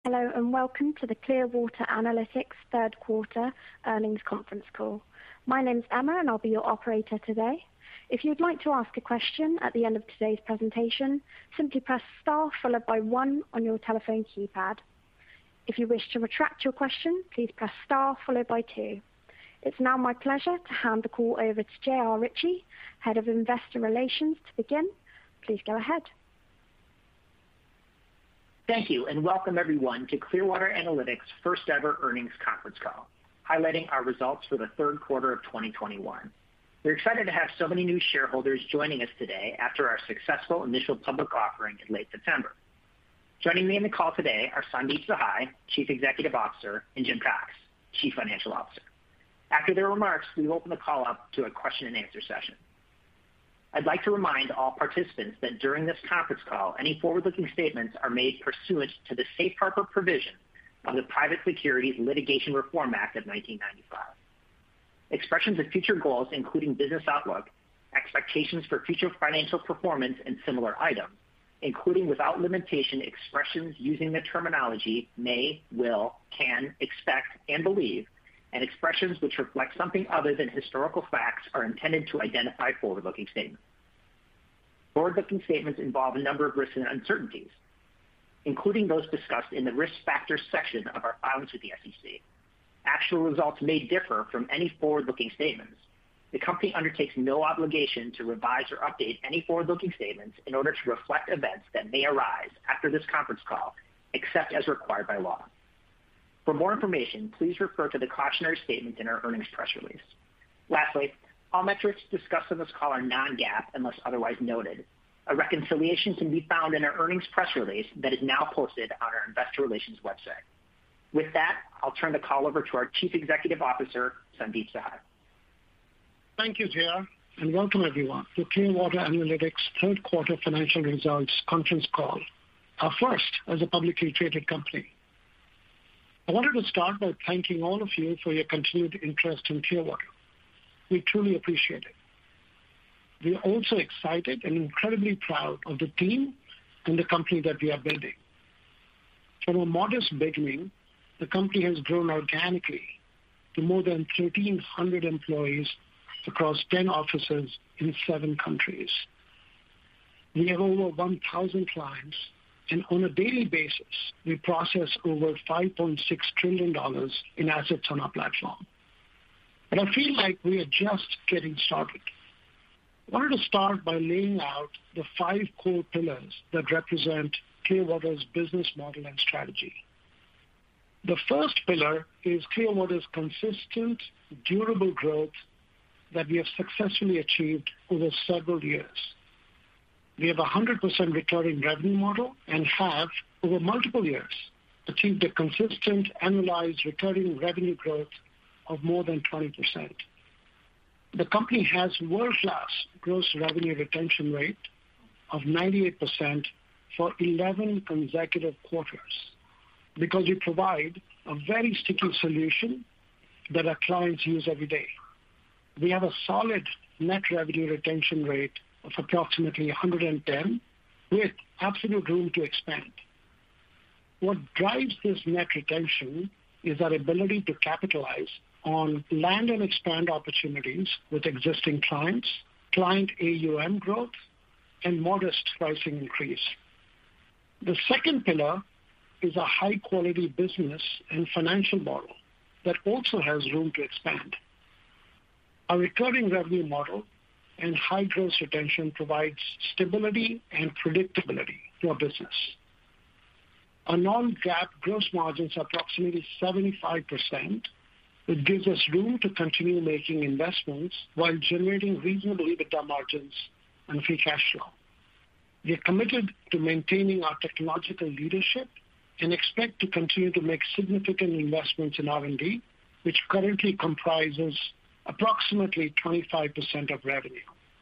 Hello, and welcome to the Clearwater Analytics third quarter earnings conference call. My name is Emma, and I'll be your operator today. If you'd like to ask a question at the end of today's presentation, simply press star followed by one on your telephone keypad. If you wish to retract your question, please press star followed by two. It's now my pleasure to hand the call over to J.R. Ritchie, Head of Investor Relations, to begin. Please go ahead. Thank you, and welcome everyone to Clearwater Analytics' first ever earnings conference call, highlighting our results for the third quarter of 2021. We're excited to have so many new shareholders joining us today after our successful initial public offering in late September. Joining me in the call today are Sandeep Sahai, Chief Executive Officer, and Jim Cox, Chief Financial Officer. After their remarks, we will open the call up to a question and answer session. I'd like to remind all participants that during this conference call, any forward-looking statements are made pursuant to the Safe Harbor provision of the Private Securities Litigation Reform Act of 1995. Expressions of future goals, including business outlook, expectations for future financial performance, and similar items, including without limitation expressions using the terminology may, will, can, expect, and believe, and expressions which reflect something other than historical facts are intended to identify forward-looking statements. Forward-looking statements involve a number of risks and uncertainties, including those discussed in the Risk Factors section of our filings with the SEC. Actual results may differ from any forward-looking statements. The company undertakes no obligation to revise or update any forward-looking statements in order to reflect events that may arise after this conference call, except as required by law. For more information, please refer to the cautionary statements in our earnings press release. Lastly, all metrics discussed on this call are non-GAAP unless otherwise noted. A reconciliation can be found in our earnings press release that is now posted on our investor relations website. With that, I'll turn the call over to our Chief Executive Officer, Sandeep Sahai. Thank you, JR, and welcome everyone to Clearwater Analytics third quarter financial results conference call, our first as a publicly traded company. I wanted to start by thanking all of you for your continued interest in Clearwater. We truly appreciate it. We are also excited and incredibly proud of the team and the company that we are building. From a modest beginning, the company has grown organically to more than 1,300 employees across 10 offices in 7 countries. We have over 1,000 clients, and on a daily basis, we process over $5.6 trillion in assets on our platform. But I feel like we are just getting started. I wanted to start by laying out the 5 core pillars that represent Clearwater's business model and strategy. The first pillar is Clearwater's consistent, durable growth that we have successfully achieved over several years. We have a 100% recurring revenue model and have, over multiple years, achieved a consistent annualized recurring revenue growth of more than 20%. The company has world-class gross revenue retention rate of 98% for 11 consecutive quarters because we provide a very sticky solution that our clients use every day. We have a solid net revenue retention rate of approximately 110 with absolute room to expand. What drives this net retention is our ability to capitalize on land and expand opportunities with existing clients, client AUM growth, and modest pricing increase. The second pillar is a high-quality business and financial model that also has room to expand. Our recurring revenue model and high gross retention provides stability and predictability to our business. Our non-GAAP gross margins are approximately 75%, which gives us room to continue making investments while generating reasonable EBITDA margins and free cash flow. We are committed to maintaining our technological leadership and expect to continue to make significant investments in R&D, which currently comprises approximately 25% of revenue.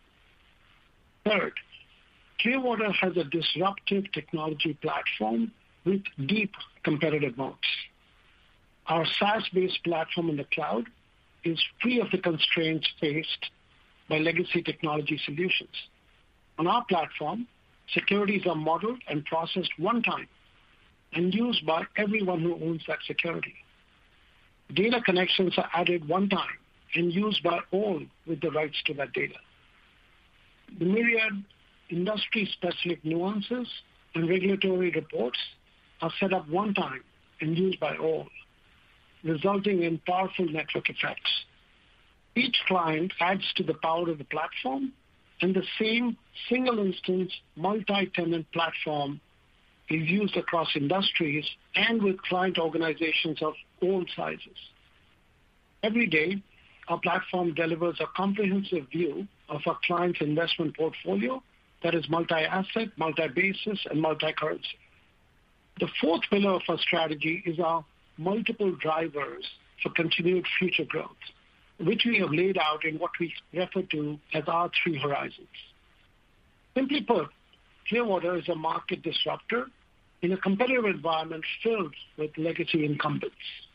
Third, Clearwater has a disruptive technology platform with deep competitive moats. Our SaaS-based platform in the cloud is free of the constraints faced by legacy technology solutions. On our platform, securities are modeled and processed one time and used by everyone who owns that security. Data connections are added one time and used by all with the rights to that data. The myriad industry-specific nuances and regulatory reports are set up one time and used by all, resulting in powerful network effects. Each client adds to the power of the platform, and the same single-instance multi-tenant platform is used across industries and with client organizations of all sizes. Every day, our platform delivers a comprehensive view of our client's investment portfolio that is multi-asset, multi-basis, and multi-currency. The fourth pillar of our strategy is our multiple drivers for continued future growth, which we have laid out in what we refer to as our three horizons. Simply put, Clearwater is a market disruptor in a competitive environment filled with legacy incumbents.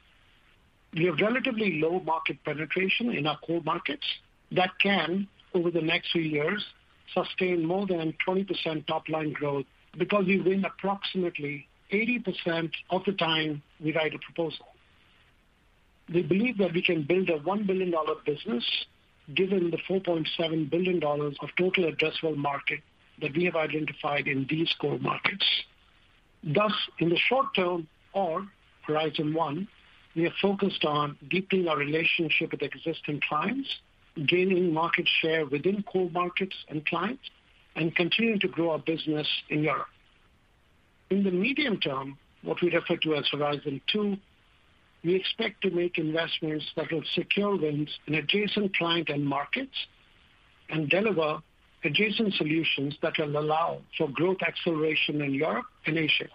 We have relatively low market penetration in our core markets that can, over the next few years, sustain more than 20% top-line growth because we win approximately 80% of the time we write a proposal. We believe that we can build a $1 billion business given the $4.7 billion of total addressable market that we have identified in these core markets. Thus, in the short term, or Horizon 1, we are focused on deepening our relationship with existing clients, gaining market share within core markets and clients, and continuing to grow our business in Europe. In the medium term, what we refer to as Horizon 2, we expect to make investments that will secure wins in adjacent client and markets and deliver adjacent solutions that will allow for growth acceleration in Europe and Asia.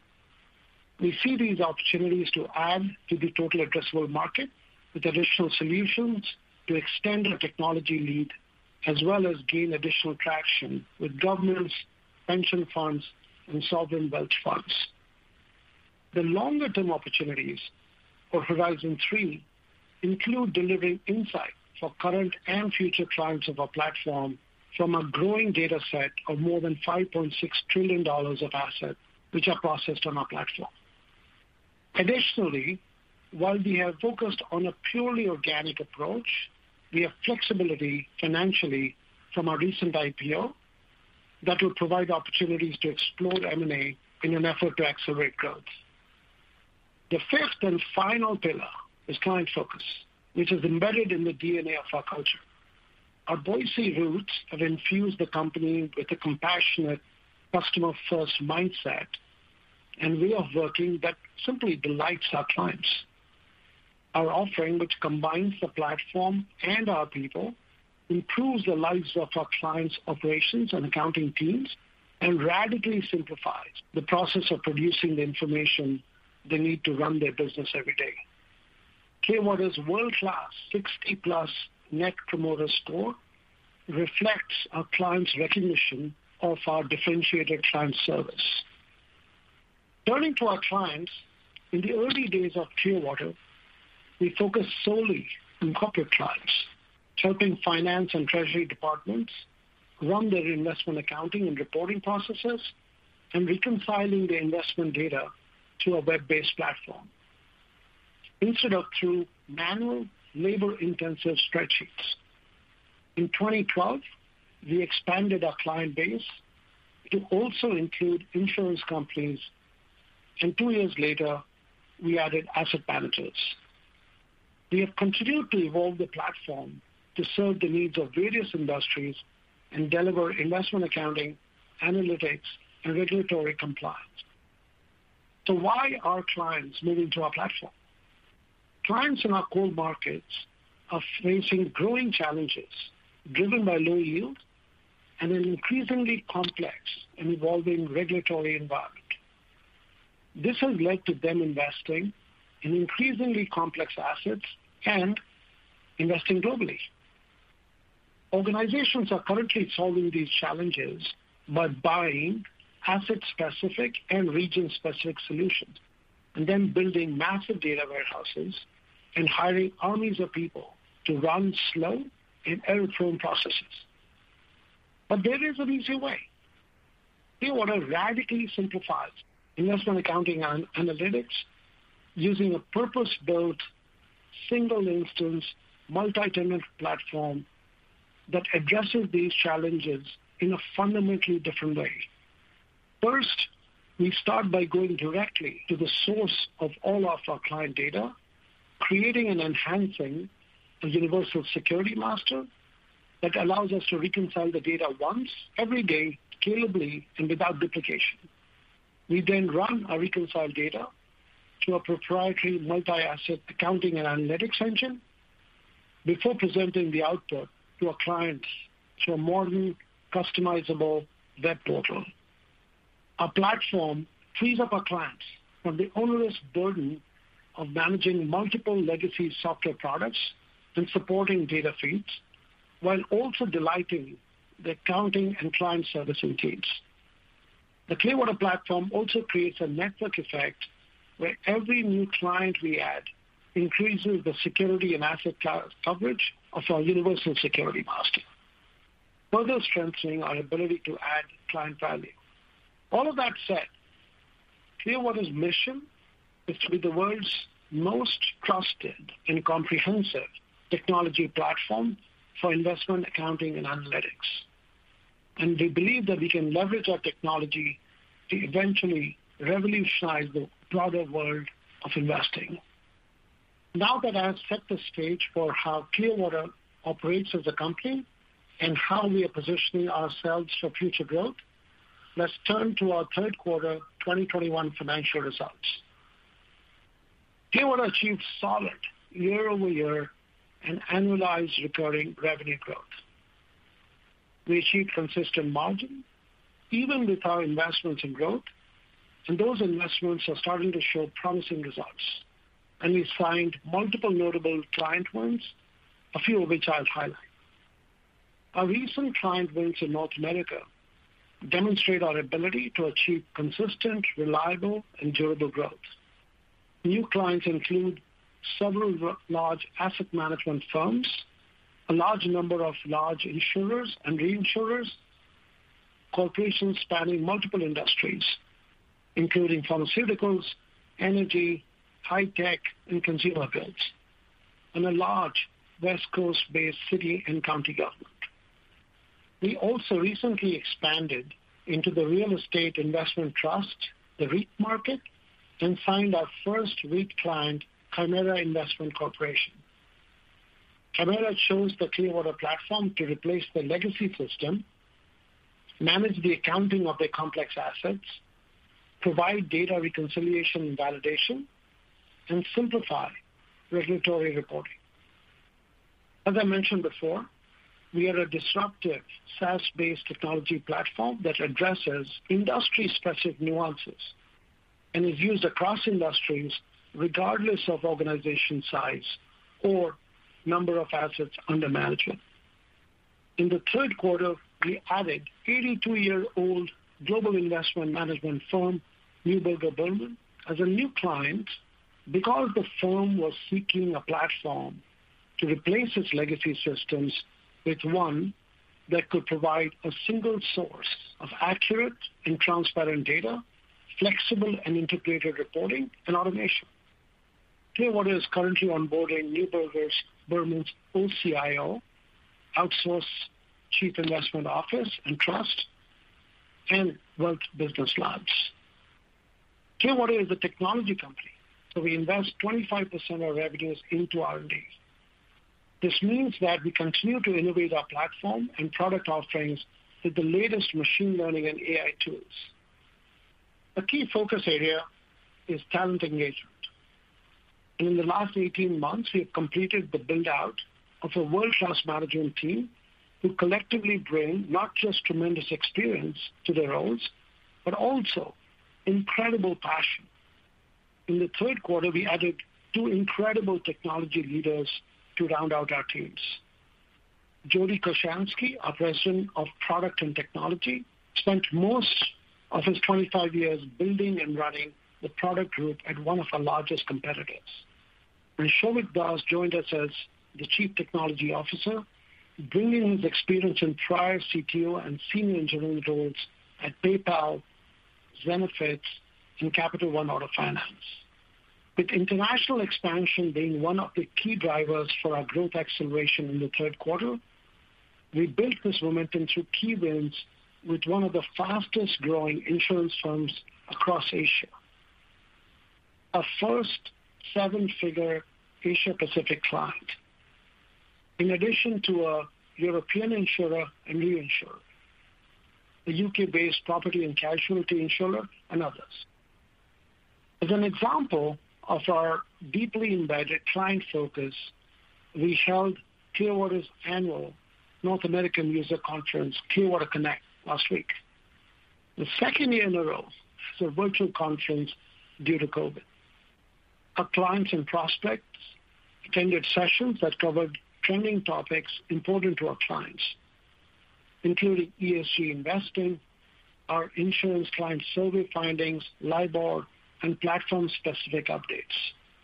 We see these opportunities to add to the total addressable market with additional solutions to extend our technology lead, as well as gain additional traction with governments, pension funds, and sovereign wealth funds. The longer-term opportunities for Horizon 3 include delivering insight for current and future clients of our platform from a growing data set of more than $5.6 trillion of assets which are processed on our platform. Additionally, while we have focused on a purely organic approach, we have flexibility financially from our recent IPO that will provide opportunities to explore M&A in an effort to accelerate growth. The fifth and final pillar is client focus, which is embedded in the DNA of our culture. Our Boise roots have infused the company with a compassionate, customer-first mindset and way of working that simply delights our clients. Our offering, which combines the platform and our people, improves the lives of our clients' operations and accounting teams and radically simplifies the process of producing the information they need to run their business every day. Clearwater's world-class 60-plus Net Promoter Score reflects our clients' recognition of our differentiated client service. Turning to our clients, in the early days of Clearwater, we focused solely on corporate clients, helping finance and treasury departments run their investment accounting and reporting processes and reconciling their investment data to a web-based platform, instead of through manual, labor-intensive spreadsheets. In 2012, we expanded our client base to also include insurance companies, and 2 years later, we added asset managers. We have continued to evolve the platform to serve the needs of various industries and deliver investment accounting, analytics, and regulatory compliance. So why are clients moving to our platform? Clients in our core markets are facing growing challenges driven by low yield and an increasingly complex and evolving regulatory environment. This has led to them investing in increasingly complex assets and investing globally. Organizations are currently solving these challenges by buying asset-specific and region-specific solutions, and then building massive data warehouses and hiring armies of people to run slow and error-prone processes. But there is an easier way. Clearwater radically simplifies investment accounting and analytics using a purpose-built, single-instance, multi-tenant platform that addresses these challenges in a fundamentally different way. First, we start by going directly to the source of all of our client data, creating and enhancing a universal security master that allows us to reconcile the data once, every day, scalably, and without duplication. We then run our reconciled data to a proprietary multi-asset accounting and analytics engine before presenting the output to our clients through a modern, customizable web portal. Our platform frees up our clients from the onerous burden of managing multiple legacy software products and supporting data feeds, while also delighting the accounting and client servicing teams. The Clearwater platform also creates a network effect where every new client we add increases the security and asset coverage of our universal security master, further strengthening our ability to add client value. All of that said, Clearwater's mission is to be the world's most trusted and comprehensive technology platform for investment accounting and analytics. And we believe that we can leverage our technology to eventually revolutionize the broader world of investing. Now that I have set the stage for how Clearwater operates as a company and how we are positioning ourselves for future growth, let's turn to our third quarter 2021 financial results. Clearwater achieved solid year-over-year and annualized recurring revenue growth. We achieved consistent margin, even with our investments in growth, and those investments are starting to show promising results. And we signed multiple notable client wins, a few of which I'll highlight. Our recent client wins in North America demonstrate our ability to achieve consistent, reliable, and durable growth. New clients include several large asset management firms, a large number of large insurers and reinsurers, corporations spanning multiple industries, including pharmaceuticals, energy, high-tech, and consumer goods, and a large West Coast-based city and county government. We also recently expanded into the real estate investment trust, the REIT market, and signed our first REIT client, Chimera Investment Corporation. Chimera chose the Clearwater platform to replace the legacy system, manage the accounting of their complex assets, provide data reconciliation and validation, and simplify regulatory reporting. As I mentioned before, we are a disruptive SaaS-based technology platform that addresses industry-specific nuances and is used across industries regardless of organization size or number of assets under management. In the third quarter, we added 82-year-old global investment management firm Neuberger Berman as a new client because the firm was seeking a platform to replace its legacy systems with one that could provide a single source of accurate and transparent data, flexible and integrated reporting, and automation. Clearwater is currently onboarding Neuberger Berman's OCIO, Outsourced Chief Investment Office and Trust, and Wealth Business Labs. Clearwater is a technology company, so we invest 25% of our revenues into R&D. This means that we continue to innovate our platform and product offerings with the latest machine learning and AI tools. A key focus area is talent engagement. And in the last 18 months, we have completed the build-out of a world-class management team who collectively bring not just tremendous experience to their roles, but also incredible passion. In the third quarter, we added 2 incredible technology leaders to round out our teams. Jody Koshansky, our President of Product and Technology, spent most of his 25 years building and running the product group at one of our largest competitors. And Shobit Das joined us as the Chief Technology Officer, bringing his experience in prior CTO and senior engineering roles at PayPal, Zenefits, and Capital One Auto Finance. With international expansion being one of the key drivers for our growth acceleration in the third quarter, we built this momentum through key wins with one of the fastest-growing insurance firms across Asia. Our first seven-figure Asia-Pacific client, in addition to a European insurer and reinsurer, a UK-based property and casualty insurer, and others. As an example of our deeply embedded client focus, we held Clearwater's annual North American user conference, Clearwater Connect, last week. The second year in a row as a virtual conference due to COVID. Our clients and prospects attended sessions that covered trending topics important to our clients, including ESG investing, our insurance client survey findings, LIBOR, and platform-specific updates.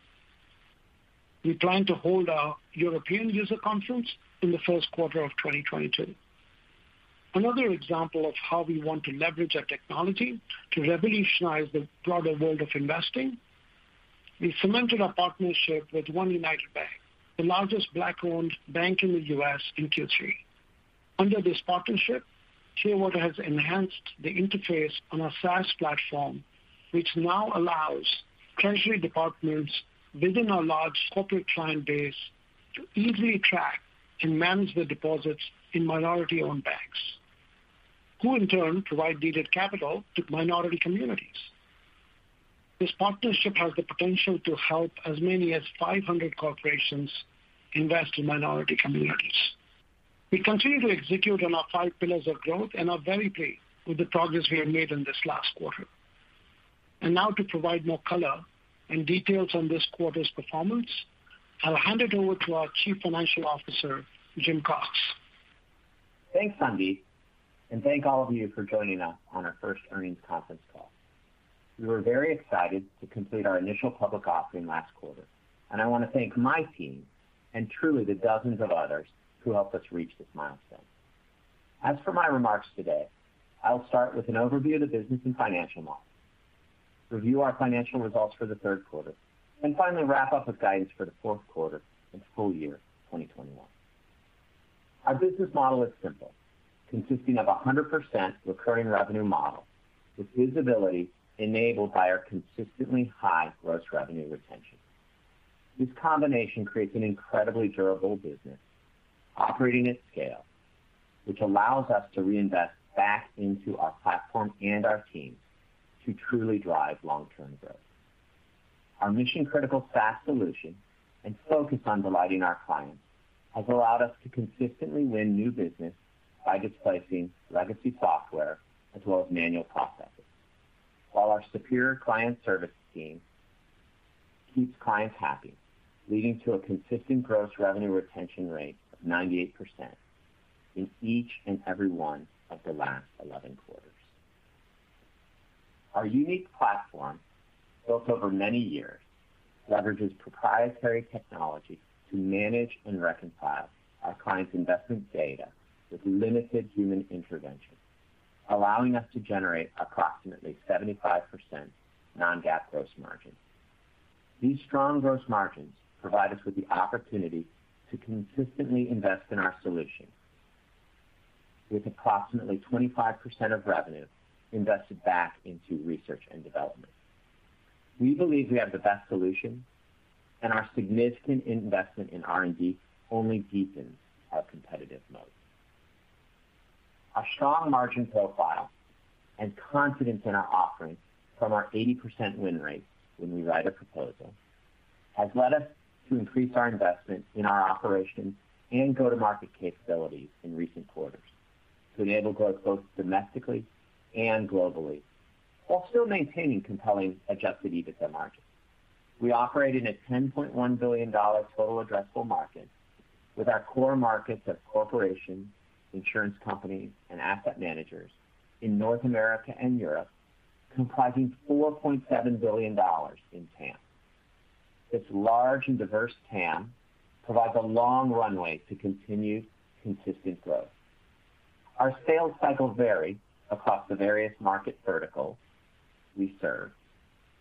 We plan to hold our European user conference in the first quarter of 2022. Another example of how we want to leverage our technology to revolutionize the broader world of investing, we cemented our partnership with One United Bank, the largest Black-owned bank in the U.S. in Q3. Under this partnership, Clearwater has enhanced the interface on our SaaS platform, which now allows treasury departments within our large corporate client base to easily track and manage the deposits in minority-owned banks, who in turn provide needed capital to minority communities. This partnership has the potential to help as many as 500 corporations invest in minority communities. We continue to execute on our 5 pillars of growth and are very pleased with the progress we have made in this last quarter. And now to provide more color and details on this quarter's performance, I'll hand it over to our Chief Financial Officer, Jim Cox. Thanks, Sandeep, and thank all of you for joining us on our first earnings conference call. We were very excited to complete our initial public offering last quarter, and I want to thank my team and truly the dozens of others who helped us reach this milestone. As for my remarks today, I'll start with an overview of the business and financial model, review our financial results for the third quarter, and finally wrap up with guidance for the fourth quarter and full year 2021. Our business model is simple, consisting of a 100% recurring revenue model with visibility enabled by our consistently high gross revenue retention. This combination creates an incredibly durable business operating at scale, which allows us to reinvest back into our platform and our team to truly drive long-term growth. Our mission-critical SaaS solution and focus on delighting our clients has allowed us to consistently win new business by displacing legacy software as well as manual processes, while our superior client service team keeps clients happy, leading to a consistent gross revenue retention rate of 98% in each and every one of the last 11 quarters. Our unique platform, built over many years, leverages proprietary technology to manage and reconcile our clients' investment data with limited human intervention, allowing us to generate approximately 75% non-GAAP gross margin. These strong gross margins provide us with the opportunity to consistently invest in our solution, with approximately 25% of revenue invested back into research and development. We believe we have the best solution, and our significant investment in R&D only deepens our competitive moat. Our strong margin profile and confidence in our offering from our 80% win rate when we write a proposal has led us to increase our investment in our operations and go-to-market capabilities in recent quarters to enable growth both domestically and globally, while still maintaining compelling adjusted EBITDA margins. We operate in a $10.1 billion total addressable market, with our core markets of corporations, insurance companies, and asset managers in North America and Europe comprising $4.7 billion in TAM. This large and diverse TAM provides a long runway to continued consistent growth. Our sales cycles vary across the various market verticals we serve,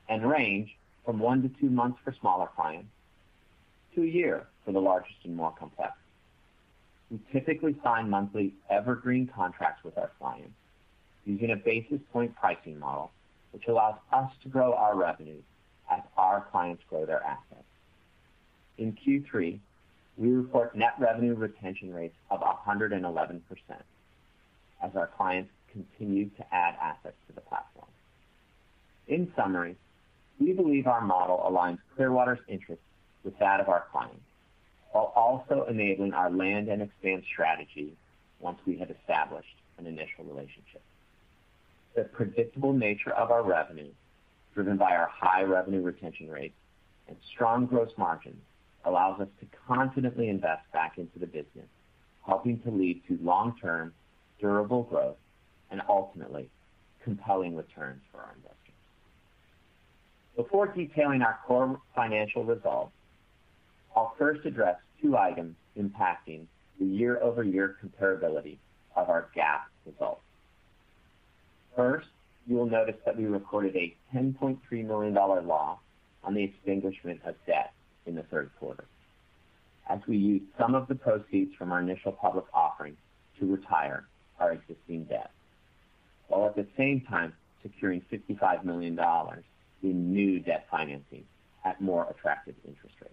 and range from 1 to 2 months for smaller clients to a year for the largest and more complex. We typically sign monthly evergreen contracts with our clients using a basis point pricing model, which allows us to grow our revenues as our clients grow their assets. In Q3, we report net revenue retention rates of 111% as our clients continue to add assets to the platform. In summary, we believe our model aligns Clearwater's interests with that of our clients, while also enabling our land and expand strategy once we have established an initial relationship. The predictable nature of our revenue, driven by our high revenue retention rates and strong gross margins, allows us to confidently invest back into the business, helping to lead to long-term, durable growth and ultimately compelling returns for our investors. Before detailing our core financial results, I'll first address 2 items impacting the year-over-year comparability of our GAAP results. First, you will notice that we recorded a $10.3 million loss on the extinguishment of debt in the third quarter, as we used some of the proceeds from our initial public offering to retire our existing debt, while at the same time securing $55 million in new debt financing at more attractive interest rates.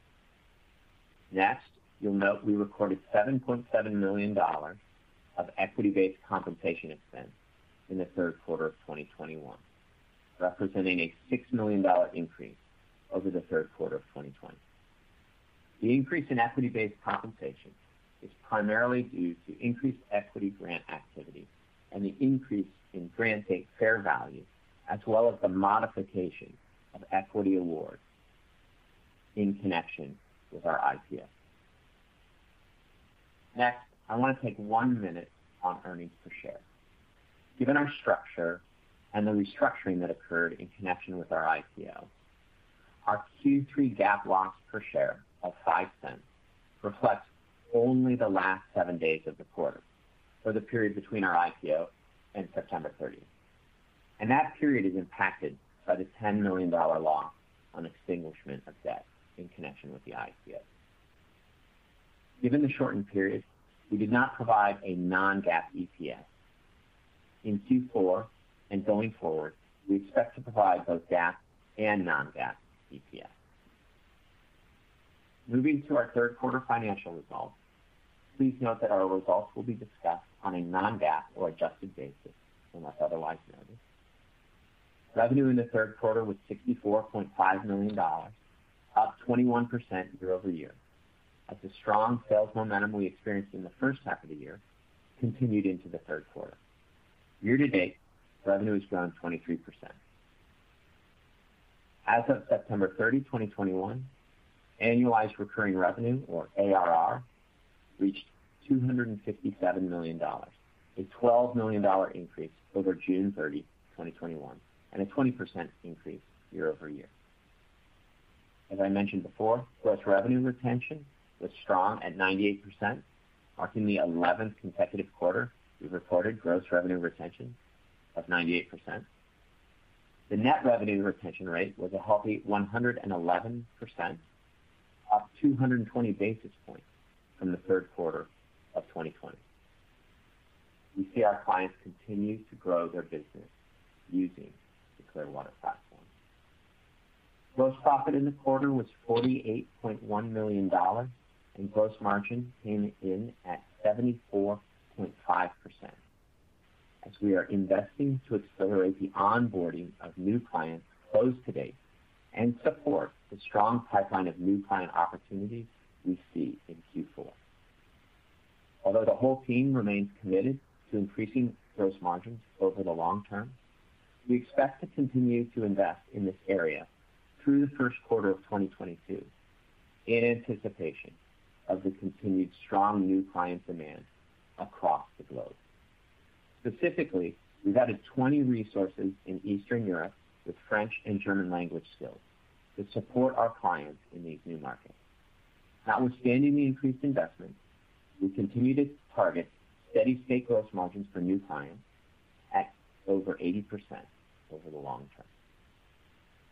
Next, you'll note we recorded $7.7 million of equity-based compensation expense in the third quarter of 2021, representing a $6 million increase over the third quarter of 2020. The increase in equity-based compensation is primarily due to increased equity grant activity and the increase in grant date fair value, as well as the modification of equity awards in connection with our IPO. Next, I want to take 1 minute on earnings per share. Given our structure and the restructuring that occurred in connection with our IPO, our Q3 GAAP loss per share of 5 cents reflects only the last 7 days of the quarter, or the period between our IPO and September 30th. And that period is impacted by the $10 million loss on extinguishment of debt in connection with the IPO. Given the shortened period, we did not provide a non-GAAP EPS. In Q4 and going forward, we expect to provide both GAAP and non-GAAP EPS. Moving to our third quarter financial results, please note that our results will be discussed on a non-GAAP or adjusted basis, unless otherwise noted. Revenue in the third quarter was $64.5 million, up 21% year over year, as the strong sales momentum we experienced in the first half of the year continued into the third quarter. Year to date, revenue has grown 23%. As of September 30, 2021, annualized recurring revenue, or ARR, reached $257 million, a $12 million increase over June 30, 2021, and a 20% increase year over year. As I mentioned before, gross revenue retention was strong at 98%, marking the 11th consecutive quarter we've reported gross revenue retention of 98%. The net revenue retention rate was a healthy 111%, up 220 basis points from the third quarter of 2020. We see our clients continue to grow their business using the Clearwater platform. Gross profit in the quarter was $48.1 million, and gross margin came in at 74.5%, as we are investing to accelerate the onboarding of new clients closed to date and support the strong pipeline of new client opportunities we see in Q4. Although the whole team remains committed to increasing gross margins over the long term, we expect to continue to invest in this area through the first quarter of 2022 in anticipation of the continued strong new client demand across the globe. Specifically, we've added 20 resources in Eastern Europe with French and German language skills to support our clients in these new markets. Notwithstanding the increased investment, we continue to target steady state gross margins for new clients at over 80% over the long term.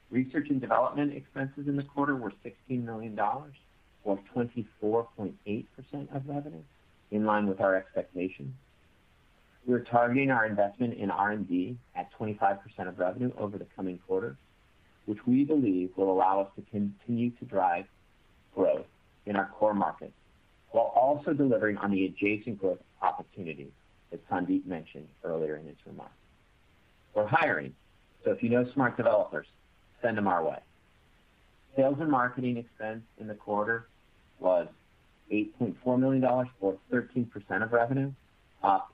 Research and development expenses in the quarter were $16 million, or 24.8% of revenue, in line with our expectations. We're targeting our investment in R&D at 25% of revenue over the coming quarters, which we believe will allow us to continue to drive growth in our core markets, while also delivering on the adjacent growth opportunities that Sandeep mentioned earlier in his remarks. We're hiring, so if you know smart developers, send them our way. Sales and marketing expense in the quarter was $8.4 million, or 13% of revenue, up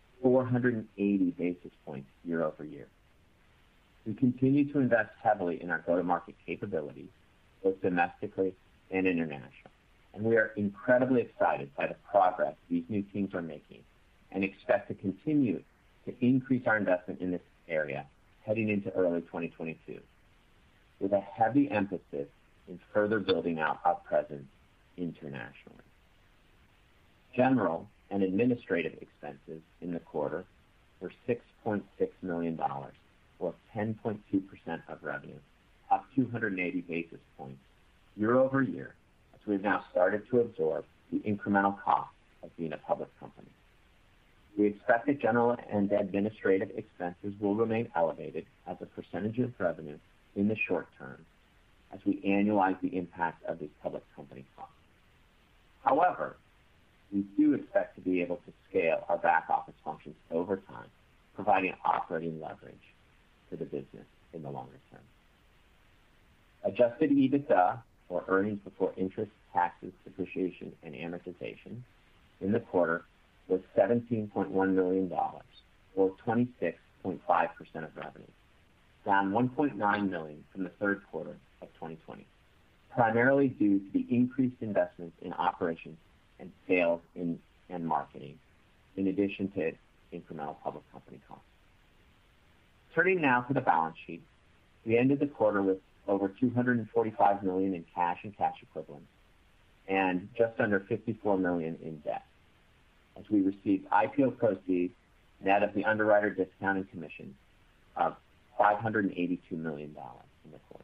480 basis points year over year. We continue to invest heavily in our go-to-market capabilities, both domestically and internationally, and we are incredibly excited by the progress these new teams are making and expect to continue to increase our investment in this area heading into early 2022, with a heavy emphasis in further building out our presence internationally. General and administrative expenses in the quarter were $6.6 million, or 10.2% of revenue, up 280 basis points year over year, as we've now started to absorb the incremental costs of being a public company. We expect that general and administrative expenses will remain elevated as a percentage of revenue in the short term as we annualize the impact of these public company costs. However, we do expect to be able to scale our back office functions over time, providing operating leverage for the business in the longer term. Adjusted EBITDA, or earnings before interest, taxes, depreciation, and amortization, in the quarter was $17.1 million, or 26.5% of revenue, down $1.9 million from the third quarter of 2020, primarily due to the increased investments in operations and sales and marketing, in addition to incremental public company costs. Turning now to the balance sheet, we ended the quarter with over $245 million in cash and cash equivalents and just under $54 million in debt, as we received IPO proceeds net of the underwriter discount and commission of $582 million in the quarter.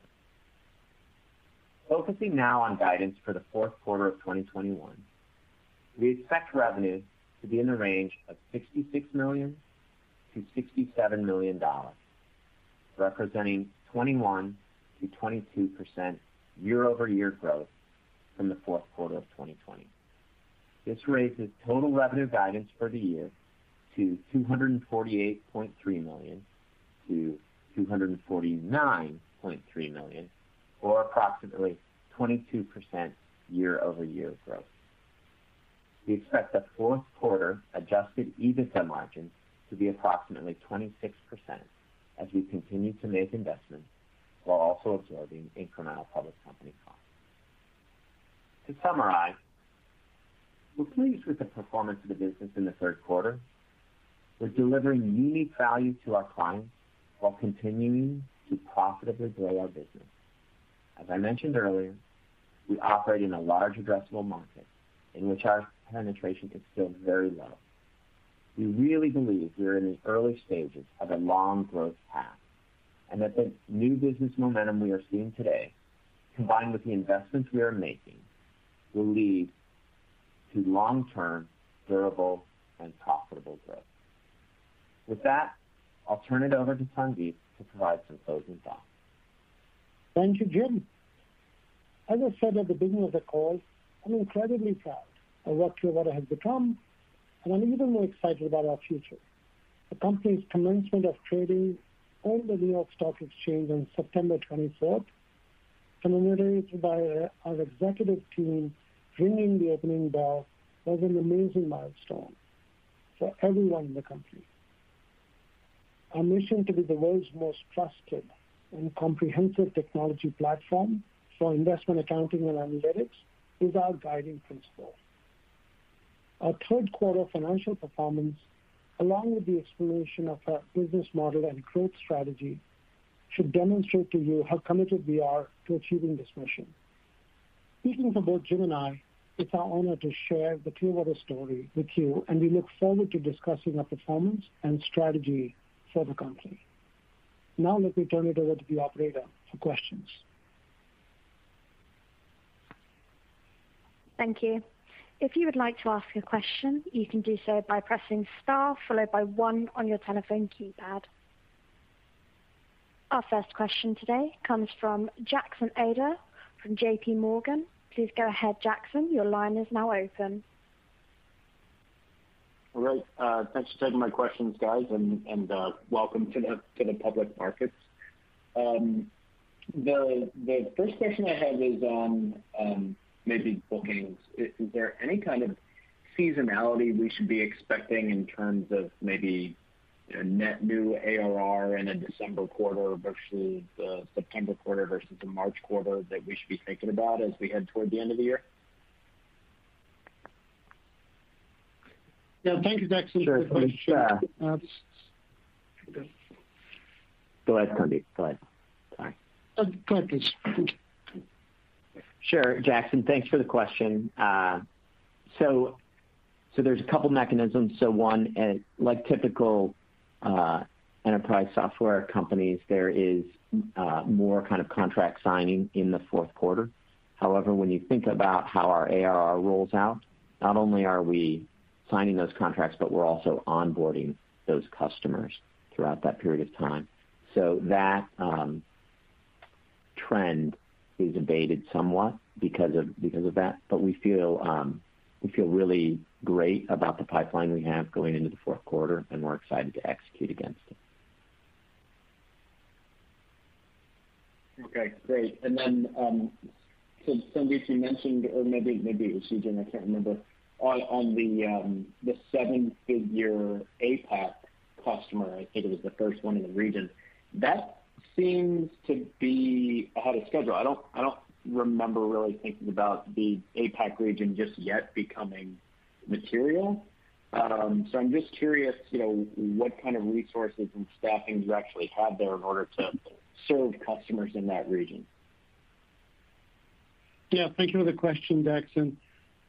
Focusing now on guidance for the fourth quarter of 2021, we expect revenue to be in the range of $66 million to $67 million, representing 21 to 22% year-over-year growth from the fourth quarter of 2020. This raises total revenue guidance for the year to $248.3 million to $249.3 million, or approximately 22% year-over-year growth. We expect the fourth quarter adjusted EBITDA margin to be approximately 26% as we continue to make investments while also absorbing incremental public company costs. To summarize, we're pleased with the performance of the business in the third quarter. We're delivering unique value to our clients while continuing to profitably grow our business. As I mentioned earlier, we operate in a large addressable market in which our penetration is still very low. We really believe we're in the early stages of a long growth path, and that the new business momentum we are seeing today, combined with the investments we are making, will lead to long-term, durable, and profitable growth. With that, I'll turn it over to Sandeep to provide some closing thoughts. Thank you, Jim. As I said at the beginning of the call, I'm incredibly proud of what Clearwater has become, and I'm even more excited about our future. The company's commencement of trading on the New York Stock Exchange on September 24th, commemorated by our executive team ringing the opening bell, was an amazing milestone for everyone in the company. Our mission to be the world's most trusted and comprehensive technology platform for investment accounting and analytics is our guiding principle. Our third quarter financial performance, along with the explanation of our business model and growth strategy, should demonstrate to you how committed we are to achieving this mission. Speaking for both Jim and I, it's our honor to share the Clearwater story with you, and we look forward to discussing our performance and strategy for the company. Now let me turn it over to the operator for questions. Thank you. If you would like to ask a question, you can do so by pressing star followed by 1 on your telephone keypad. Our first question today comes from Jackson Ader from JP Morgan. Please go ahead, Jackson. Your line is now open. All right. Thanks for taking my questions, guys, and welcome to the public markets. The first question I have is on maybe bookings. Is there any kind of seasonality we should be expecting in terms of maybe net new ARR in a December quarter versus the September quarter versus the March quarter that we should be thinking about as we head toward the end of the year? Yeah, thank you, Jackson, for the question. Go ahead, Sandeep. Go ahead. Sorry. Go ahead, please. Sure, Jackson. Thanks for the question. So there's a couple mechanisms. So one, like typical enterprise software companies, there is more kind of contract signing in the fourth quarter. However, when you think about how our ARR rolls out, not only are we signing those contracts, but we're also onboarding those customers throughout that period of time. So that trend is abated somewhat because of that, but we feel really great about the pipeline we have going into the fourth quarter, and we're excited to execute against it. Okay, great. And then, so Sandeep, you mentioned, or maybe it was Sujin, I can't remember, on the 7-figure APAC customer. I think it was the first one in the region. That seems to be ahead of schedule. I don't remember really thinking about the APAC region just yet becoming material. So I'm just curious, what kind of resources and staffing you actually have there in order to serve customers in that region. Yeah, thank you for the question, Jackson.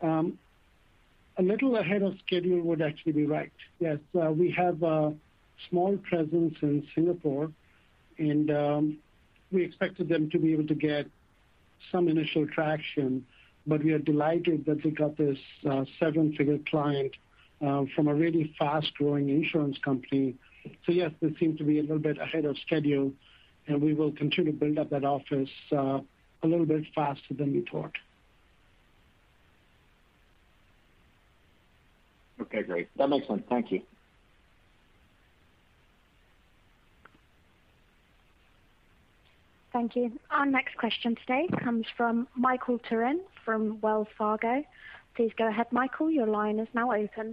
A little ahead of schedule would actually be right. Yes, we have a small presence in Singapore, and we expected them to be able to get some initial traction, but we are delighted that they got this 7-figure client from a really fast-growing insurance company. So yes, they seem to be a little bit ahead of schedule, and we will continue to build up that office a little bit faster than we thought. Okay, great. That makes sense. Thank you. Thank you. Our next question today comes from Michael Turrin from Wells Fargo. Please go ahead, Michael. Your line is now open.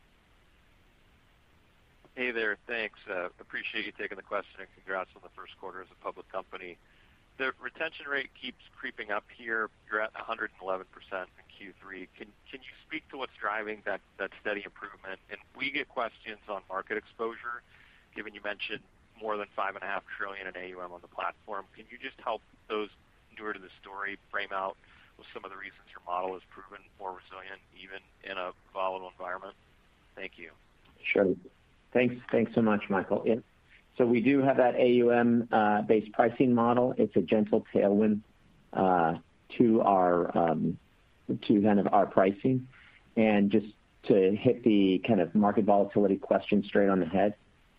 Hey there. Thanks. Appreciate you taking the question, and congrats on the first quarter as a public company. The retention rate keeps creeping up here. You're at 111% in Q3. Can you speak to what's driving that steady improvement? And we get questions on market exposure, given you mentioned more than $5.5 trillion in AUM on the platform. Can you just help those newer to the story frame out with some of the reasons your model has proven more resilient even in a volatile environment? Thank you. Sure. Thanks so much, Michael. Yeah. So we do have that AUM-based pricing model. It's a gentle tailwind to kind of our pricing. And just to hit the kind of market volatility question straight on the head,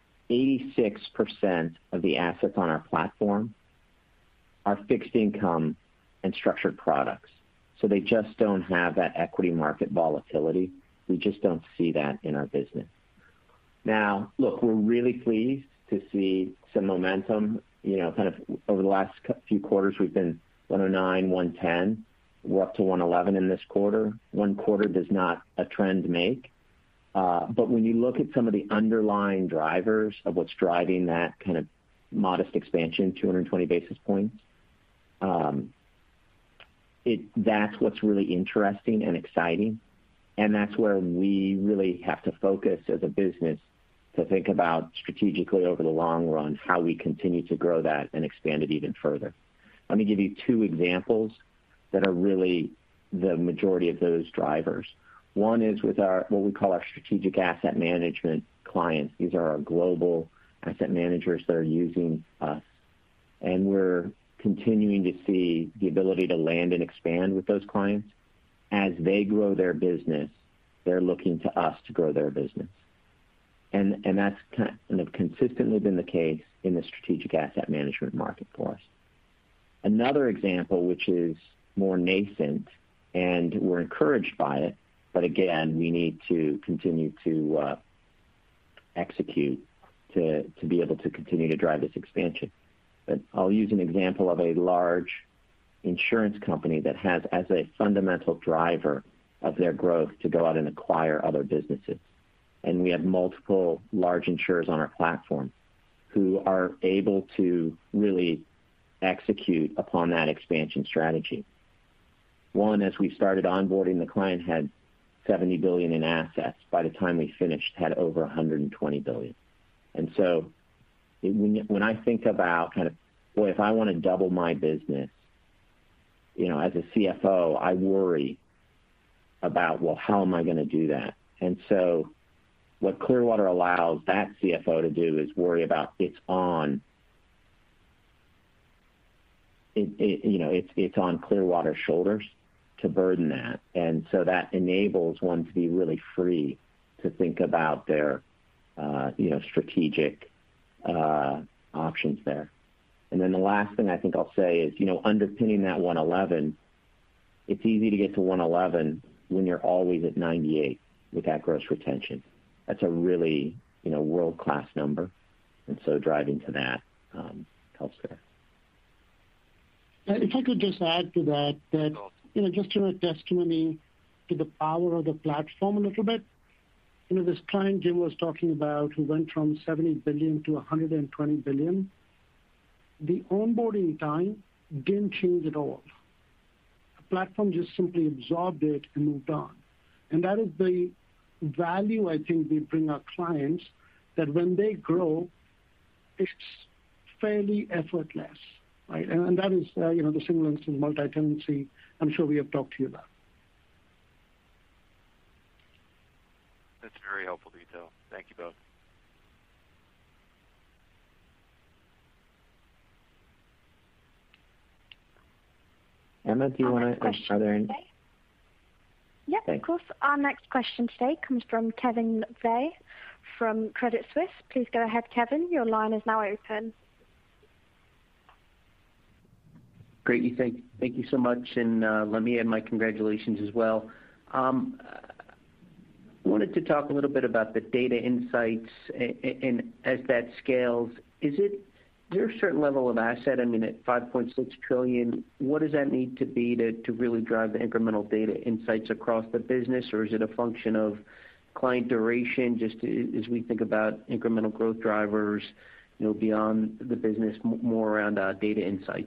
86% of the assets on our platform are fixed income and structured products. So they just don't have that equity market volatility. We just don't see that in our business. Now, look, we're really pleased to see some momentum. Kind of over the last few quarters, we've been 109, 110. We're up to 111 in this quarter. One quarter does not a trend make. But when you look at some of the underlying drivers of what's driving that kind of modest expansion, 220 basis points, that's what's really interesting and exciting. And that's where we really have to focus as a business to think about strategically over the long run how we continue to grow that and expand it even further. Let me give you 2 examples that are really the majority of those drivers. One is with what we call our strategic asset management clients. These are our global asset managers that are using us. And we're continuing to see the ability to land and expand with those clients. As they grow their business, they're looking to us to grow their business. And that's kind of consistently been the case in the strategic asset management market for us. Another example, which is more nascent, and we're encouraged by it, but again, we need to continue to execute to be able to continue to drive this expansion. But I'll use an example of a large insurance company that has as a fundamental driver of their growth to go out and acquire other businesses. And we have multiple large insurers on our platform who are able to really execute upon that expansion strategy. One, as we started onboarding, the client had $70 billion in assets. By the time we finished, had over $120 billion. And so when I think about kind of, boy, if I want to double my business, as a CFO, I worry about, well, how am I going to do that? And so what Clearwater allows that CFO to do is worry about it's on Clearwater's shoulders to burden that. And so that enables one to be really free to think about their, strategic options there. And then the last thing I think I'll say is, underpinning that 111, it's easy to get to 111 when you're always at 98 with that gross retention. That's a really, world-class number. And so driving to that helps there. If I could just add to that, just a testimony to the power of the platform a little bit. This client Jim was talking about who went from 70 billion to 120 billion, the onboarding time didn't change at all. The platform just simply absorbed it and moved on. And that is the value I think we bring our clients, that when they grow, it's fairly effortless, right? And that is, the single instance multi-tenancy I'm sure we have talked to you about. That's very helpful detail. Thank you both. Emma, do you want to? Are there any? Yep, of course. Our next question today comes from Kevin McVeigh from Credit Suisse. Please go ahead, Kevin. Your line is now open. Great. Thank you so much, and let me add my congratulations as well. Wanted to talk a little bit about the data insights, and as that scales, is there a certain level of asset? I mean, at 5.6 trillion, what does that need to be to really drive the incremental data insights across the business, or is it a function of client duration, just as we think about incremental growth drivers, beyond the business, more around data insights?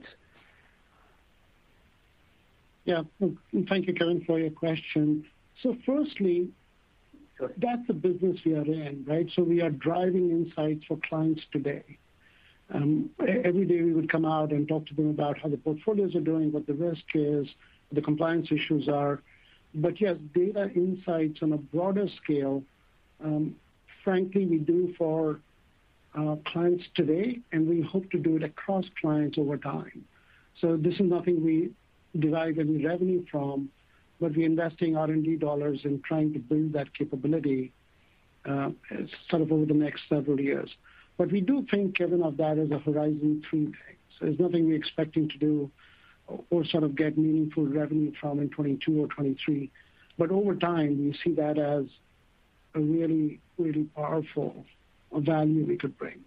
Yeah, thank you, Kevin, for your question. So firstly, that's the business we are in, right? So we are driving insights for clients today. Every day we would come out and talk to them about how the portfolios are doing, what the risk is, what the compliance issues are. But yes, data insights on a broader scale, frankly, we do for clients today, and we hope to do it across clients over time. So this is nothing we derive any revenue from, but we're investing R&D dollars in trying to build that capability sort of over the next several years. But we do think, Kevin, of that as a Horizon 3 thing. So there's nothing we're expecting to do or sort of get meaningful revenue from in 22 or 23. But over time, we see that as a really, really powerful value we could bring.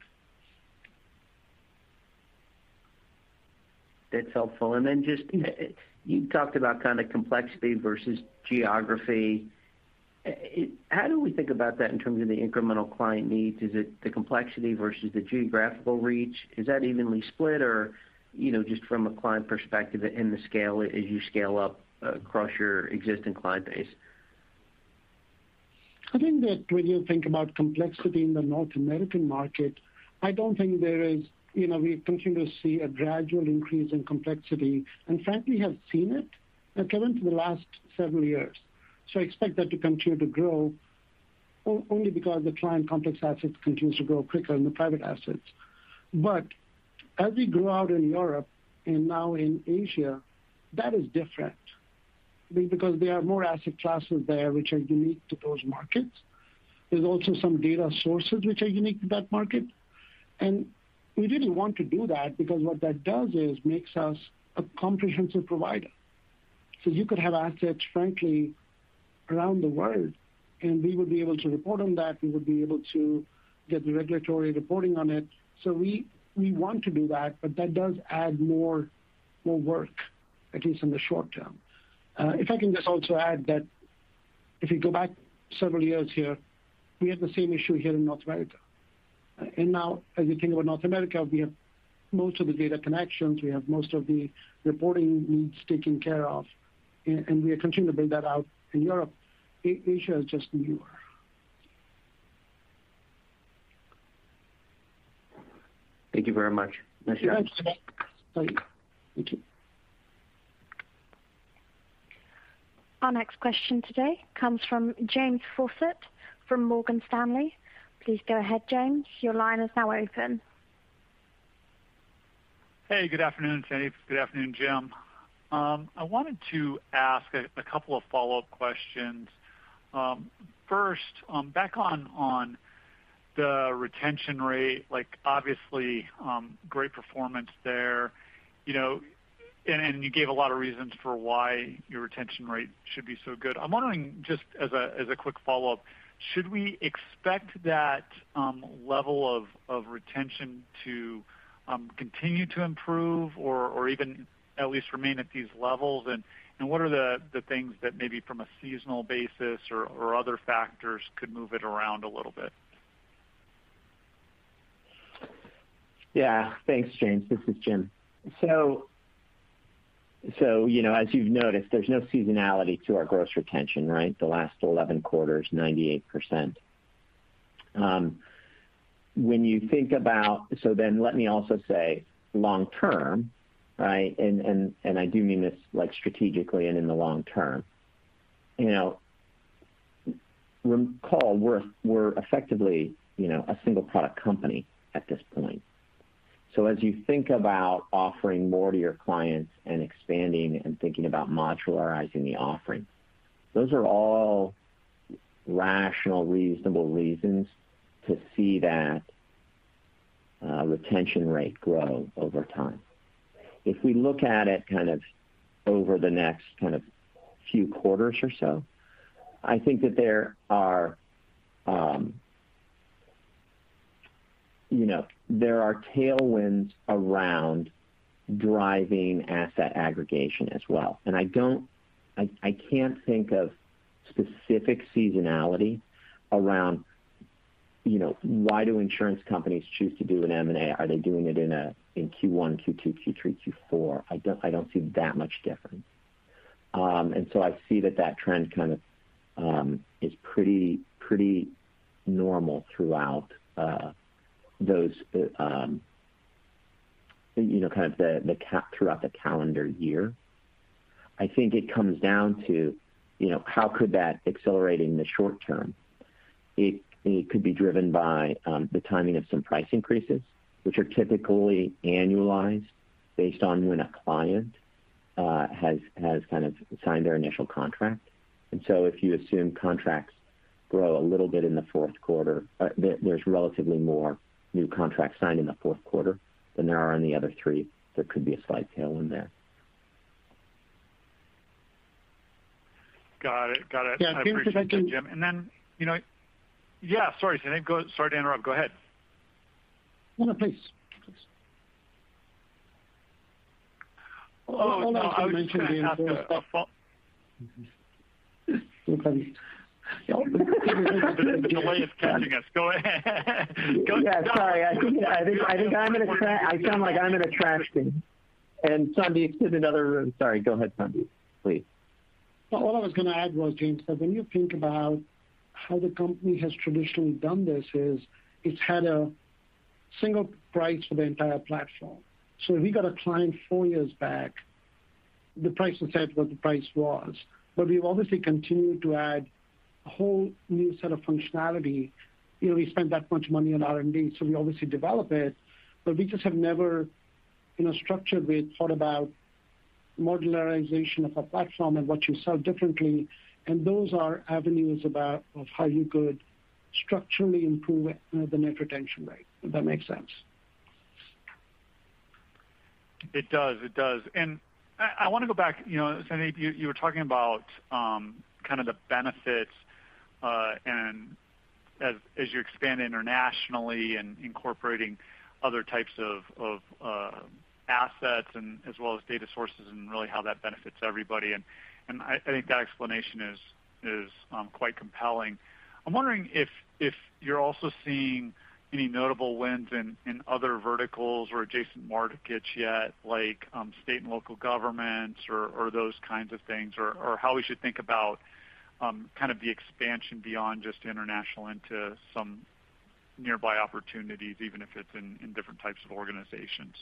That's helpful. And then just, you talked about kind of complexity versus geography. How do we think about that in terms of the incremental client needs? Is it the complexity versus the geographical reach? Is that evenly split, or, just from a client perspective in the scale as you scale up across your existing client base? I think that when you think about complexity in the North American market, I don't think there is, we continue to see a gradual increase in complexity, and frankly have seen it, Kevin, for the last several years. So I expect that to continue to grow only because the client complex assets continues to grow quicker than the private assets. But as we grow out in Europe and now in Asia, that is different because there are more asset classes there which are unique to those markets. There's also some data sources which are unique to that market. And we really want to do that because what that does is makes us a comprehensive provider. So you could have assets, frankly, around the world, and we would be able to report on that. We would be able to get the regulatory reporting on it. So we want to do that, but that does add more work, at least in the short term. If I can just also add that if you go back several years here, we had the same issue here in North America. And now, as you think about North America, we have most of the data connections, we have most of the reporting needs taken care of, and we are continuing to build that out in Europe. Asia is just newer. Thank you very much. Nice job. Thank you. Our next question today comes from James Faucette from Morgan Stanley. Please go ahead, James. Your line is now open. Hey, good afternoon, Sandeep. Good afternoon, Jim. I wanted to ask a couple of follow-up questions. First, back on the retention rate, like obviously great performance there, and you gave a lot of reasons for why your retention rate should be so good. I'm wondering, just as a quick follow-up, should we expect that level of retention to continue to improve or even at least remain at these levels? And what are the things that maybe from a seasonal basis or other factors could move it around a little bit? Yeah, thanks, James. This is Jim. So as you've noticed, there's no seasonality to our gross retention, right? The last 11 quarters, 98%. When you think about, so then let me also say long term, right? And I do mean this like strategically and in the long term. Recall we're effectively, a single product company at this point. So as you think about offering more to your clients and expanding and thinking about modularizing the offering, those are all rational, reasonable reasons to see that retention rate grow over time. If we look at it kind of over the next kind of few quarters or so, I think that there are there are tailwinds around driving asset aggregation as well. And I can't think of specific seasonality around, why do insurance companies choose to do an M&A? Are they doing it in Q1, Q2, Q3, Q4? I don't see that much difference. And so I see that trend kind of is pretty normal throughout those kind of throughout the calendar year. I think it comes down to how could that accelerate in the short term? It could be driven by the timing of some price increases, which are typically annualized based on when a client has kind of signed their initial contract. And so if you assume contracts grow a little bit in the fourth quarter, there's relatively more new contracts signed in the fourth quarter than there are in the other three. There could be a slight tailwind there. Got it. Yeah, I appreciate that, Jim. And then, yeah, sorry, Sandeep, sorry to interrupt. Go ahead. No, please. Oh, no, I was just going to ask a follow-up. The delay is catching us. Go ahead. Sorry. I think I'm in a trash. I sound like I'm in a trash can. And Sandeep's in another room. Sorry. Go ahead, Sandeep, please. Well, all I was going to add was, James, that when you think about how the company has traditionally done this is it's had a single price for the entire platform. So if we got a client 4 years back, the price was set what the price was. But we've obviously continued to add a whole new set of functionality. We spend that much money on R&D, so we obviously develop it, but we just have never structured way, thought about modularization of a platform and what you sell differently, and those are avenues of how you could structurally improve the net retention rate, if that makes sense. It does. And I want to go back, Sandeep, you were talking about kind of the benefits and as you expand internationally and incorporating other types of assets and as well as data sources and really how that benefits everybody. And I think that explanation is quite compelling. I'm wondering if you're also seeing any notable wins in other verticals or adjacent markets yet, like state and local governments or those kinds of things, or how we should think about kind of the expansion beyond just international into some nearby opportunities, even if it's in different types of organizations.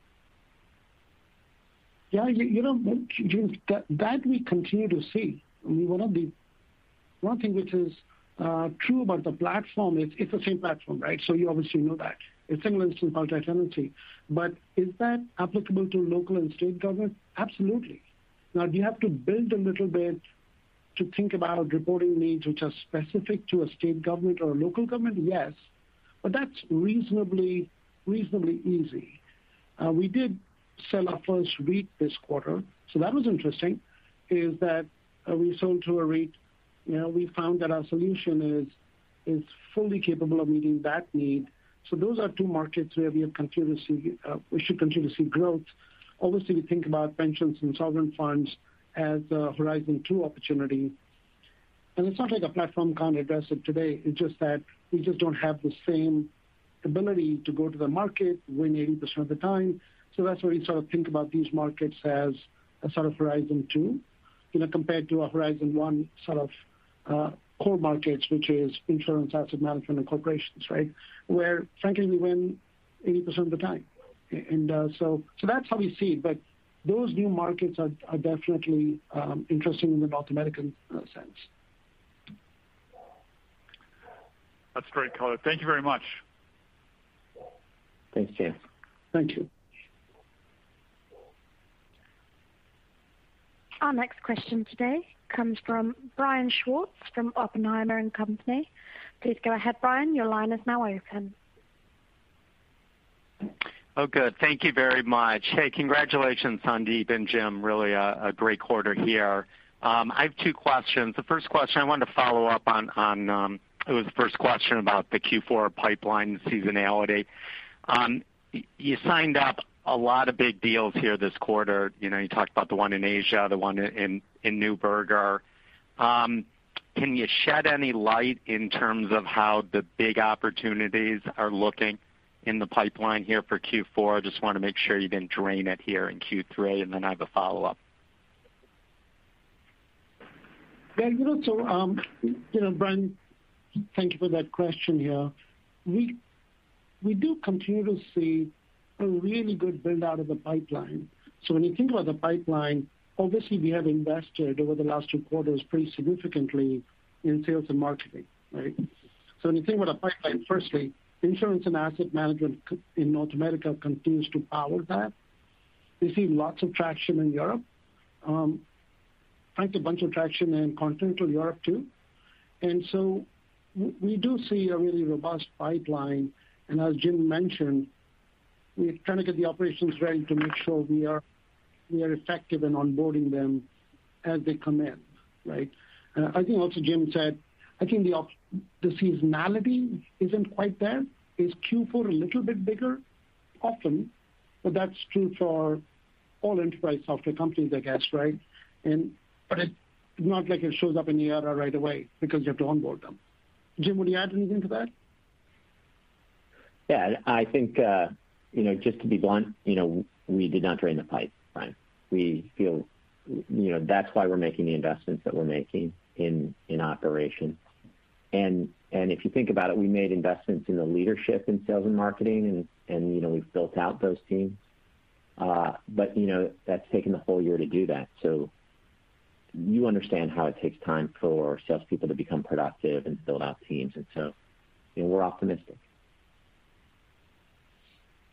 Yeah, James, that we continue to see. I mean, one thing which is true about the platform is it's the same platform, right? So you obviously know that. It's single instance multi-tenancy. But is that applicable to local and state government? Absolutely. Now, do you have to build a little bit to think about reporting needs which are specific to a state government or a local government? Yes. But that's reasonably easy. We did sell our first REIT this quarter. So that was interesting, is that we sold to a REIT. We found that our solution is fully capable of meeting that need. So those are two markets where we should continue to see growth. Obviously, we think about pensions and sovereign funds as a Horizon 2 opportunity. And it's not like a platform can't address it today. It's just that we just don't have the same ability to go to the market, win 80% of the time. So that's why we sort of think about these markets as a sort of Horizon 2, compared to a Horizon 1 sort of core markets, which is insurance, asset management, and corporations, right? Where, frankly, we win 80% of the time. And so that's how we see it. But those new markets are definitely interesting in the North American sense. That's great color. Thank you very much. Thanks, James. Thank you. Our next question today comes from Brian Schwartz from Oppenheimer & Company. Please go ahead, Brian. Your line is now open. Oh, good. Thank you very much. Hey, congratulations, Sandeep and Jim. Really a great quarter here. I have two questions. The first question I wanted to follow up on it was the first question about the Q4 pipeline seasonality. You signed up a lot of big deals here this quarter. You talked about the one in Asia, the one in Neuberger. Can you shed any light in terms of how the big opportunities are looking in the pipeline here for Q4? Just want to make sure you didn't drain it here in Q3, and then I have a follow-up. Yeah, Brian, thank you for that question here. We do continue to see a really good build out of the pipeline. So when you think about the pipeline, obviously we have invested over the last 2 quarters pretty significantly in sales and marketing, right? So when you think about a pipeline, firstly, insurance and asset management in North America continues to power that. We see lots of traction in Europe. Frankly, a bunch of traction in continental Europe too. And so we do see a really robust pipeline. And as Jim mentioned, we're trying to get the operations ready to make sure we are effective in onboarding them as they come in, right? I think also Jim said, I think the seasonality isn't quite there. Is Q4 a little bit bigger? Often, but that's true for all enterprise software companies, I guess, right? But it's not like it shows up in the ARR right away because you have to onboard them. Jim, would you add anything to that? Yeah, I think, just to be blunt, we did not drain the pipe, Brian. We feel, that's why we're making the investments that we're making in operation. And if you think about it, we made investments in the leadership in sales and marketing, and we've built out those teams. But that's taken the whole year to do that. So you understand how it takes time for salespeople to become productive and build out teams, and so we're optimistic.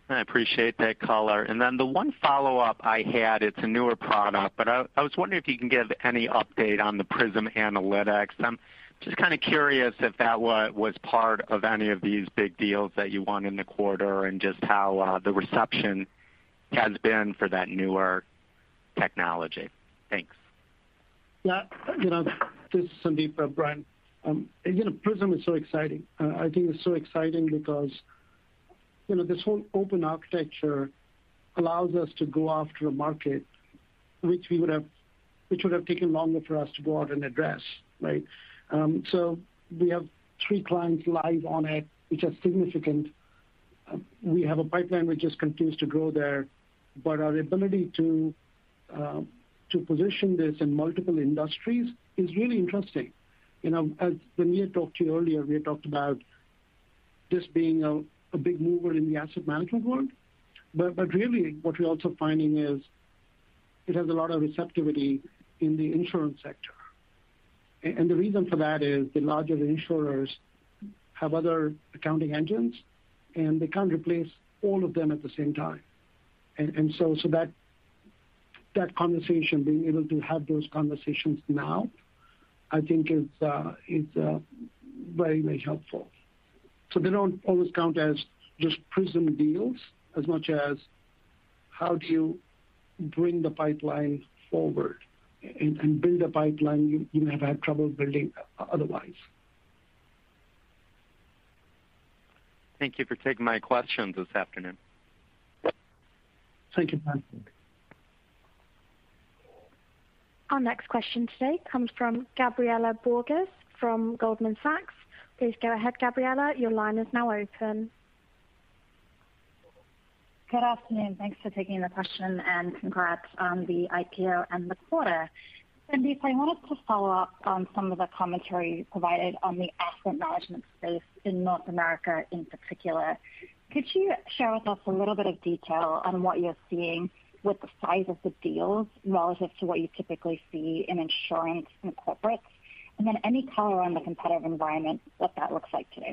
I appreciate that color. And then the one follow-up I had, it's a newer product, but I was wondering if you can give any update on the Prism Analytics. I'm just kind of curious if that was part of any of these big deals that you won in the quarter, and just how the reception has been for that newer technology. Thanks. Yeah, this is Sandeep, Brian. Prism is so exciting. I think it's so exciting because this whole open architecture allows us to go after a market which would have taken longer for us to go out and address, right? So we have 3 clients live on it, which are significant. We have a pipeline which just continues to grow there, but our ability to position this in multiple industries is really interesting. As when we had talked to you earlier, we had talked about this being a big mover in the asset management world. But really what we're also finding is it has a lot of receptivity in the insurance sector. And the reason for that is the larger insurers have other accounting engines, and they can't replace all of them at the same time. And so that conversation, being able to have those conversations now, I think is very, very helpful. So they don't always count as just Prism deals as much as how do you bring the pipeline forward and build a pipeline you may have had trouble building otherwise. Thank you for taking my questions this afternoon. Thank you, Brian. Our next question today comes from Gabriela Borges from Goldman Sachs. Please go ahead, Gabriela. Your line is now open. Good afternoon. Thanks for taking the question, and congrats on the IPO and the quarter. Sandeep, I wanted to follow up on some of the commentary you provided on the asset management space in North America in particular. Could you share with us a little bit of detail on what you're seeing with the size of the deals relative to what you typically see in insurance and corporates? And then any color on the competitive environment, what that looks like today.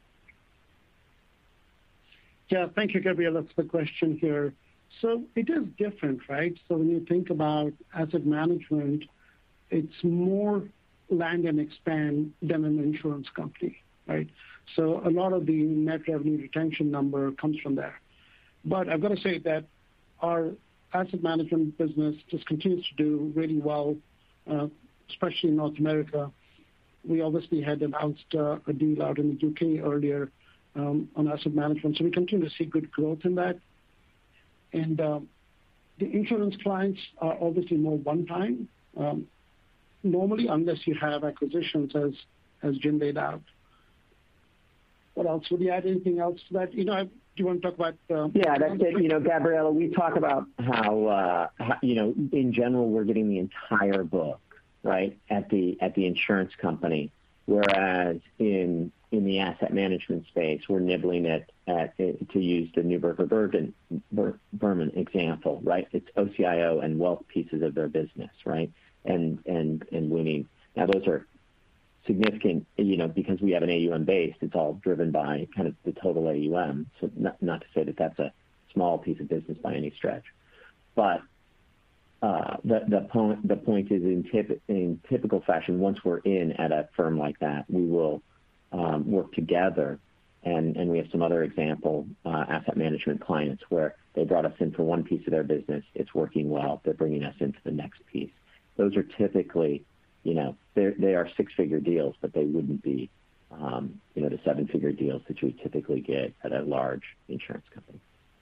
Yeah, thank you, Gabriela, for the question here. So it is different, right? So when you think about asset management, it's more land and expand than an insurance company, right? So a lot of the net revenue retention number comes from there. But I've got to say that our asset management business just continues to do really well, especially in North America. We obviously had announced a deal out in the UK earlier on asset management, so we continue to see good growth in that. And the insurance clients are obviously more one-time, normally, unless you have acquisitions, as Jim laid out. What else? Would you add anything else to that? Do you want to talk about? Yeah, that's it. Gabriela, we talk about how in general we're getting the entire book, right, at the insurance company, whereas in the asset management space we're nibbling at to use the Neuberger Berman example, right? It's OCIO and wealth pieces of their business, right, and winning. Now those are significant, because we have an AUM base. It's all driven by kind of the total AUM. So not to say that that's a small piece of business by any stretch, but the point is in typical fashion. Once we're in at a firm like that, we will work together, and we have some other example asset management clients where they brought us in for one piece of their business. It's working well. They're bringing us into the next piece. Those are typically, they are 6-figure deals, but they wouldn't be, the 7-figure deals that you would typically get at a large insurance company.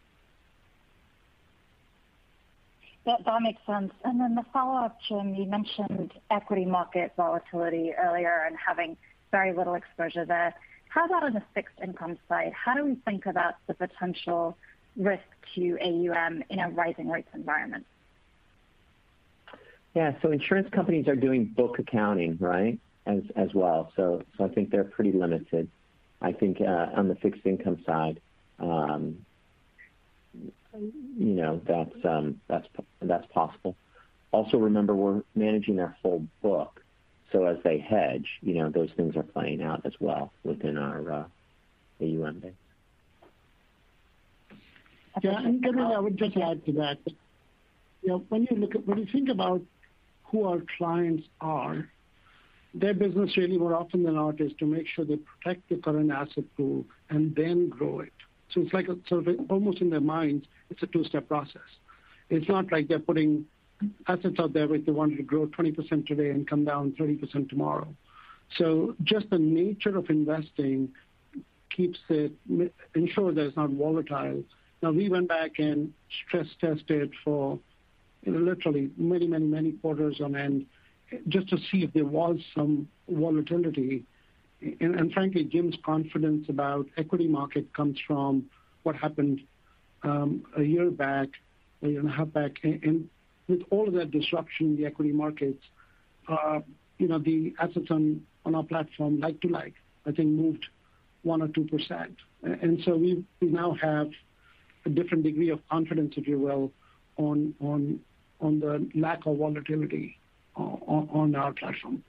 That makes sense. And then the follow-up, Jim, you mentioned equity market volatility earlier and having very little exposure there. How about on the fixed income side? How do we think about the potential risk to AUM in a rising rates environment? Yeah, so insurance companies are doing book accounting, right, as well. So I think they're pretty limited. I think on the fixed income side, that's possible. Also, remember, we're managing their whole book, so as they hedge, those things are playing out as well within our AUM base. Yeah, and Gabriela, I would just add to that. When you think about who our clients are, their business really more often than not is to make sure they protect the current asset pool and then grow it. So it's like sort of almost in their minds, it's a two-step process. It's not like they're putting assets out there which they wanted to grow 20% today and come down 30% tomorrow. So just the nature of investing ensure that it's not volatile. Now we went back and stress tested for literally many quarters on end, just to see if there was some volatility. And frankly, Jim's confidence about equity market comes from what happened a year and a half back. And with all of that disruption in the equity markets, the assets on our platform, like to like, I think moved 1 or 2%. And so we now have a different degree of confidence, if you will, on the lack of volatility on our platform.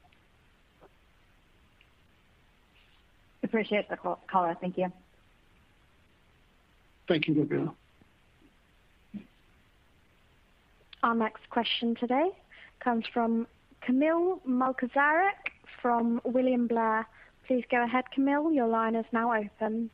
Appreciate the call. Thank you. Thank you, Gabriela. Our next question today comes from Kamil Mielczarek from William Blair. Please go ahead, Kamil. Your line is now open.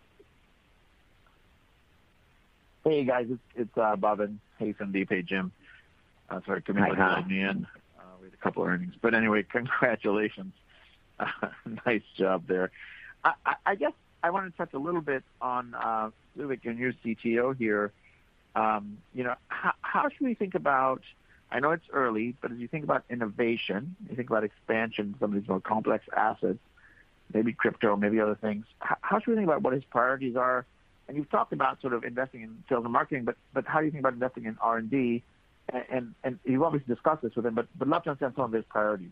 Hey, guys. It's Bhavin. Hey, Sandeep. Hey, Jim. Sorry, Kamil had me in. We had a couple of earnings. But anyway, congratulations. Nice job there. I guess I want to touch a little bit on Vivek, your new CTO here. How should we think about, I know it's early, but as you think about innovation, you think about expansion, some of these more complex assets, maybe crypto, maybe other things, how should we think about what his priorities are? And you've talked about sort of investing in sales and marketing, but how do you think about investing in R&D? And you've obviously discussed this with him, but love to understand some of his priorities.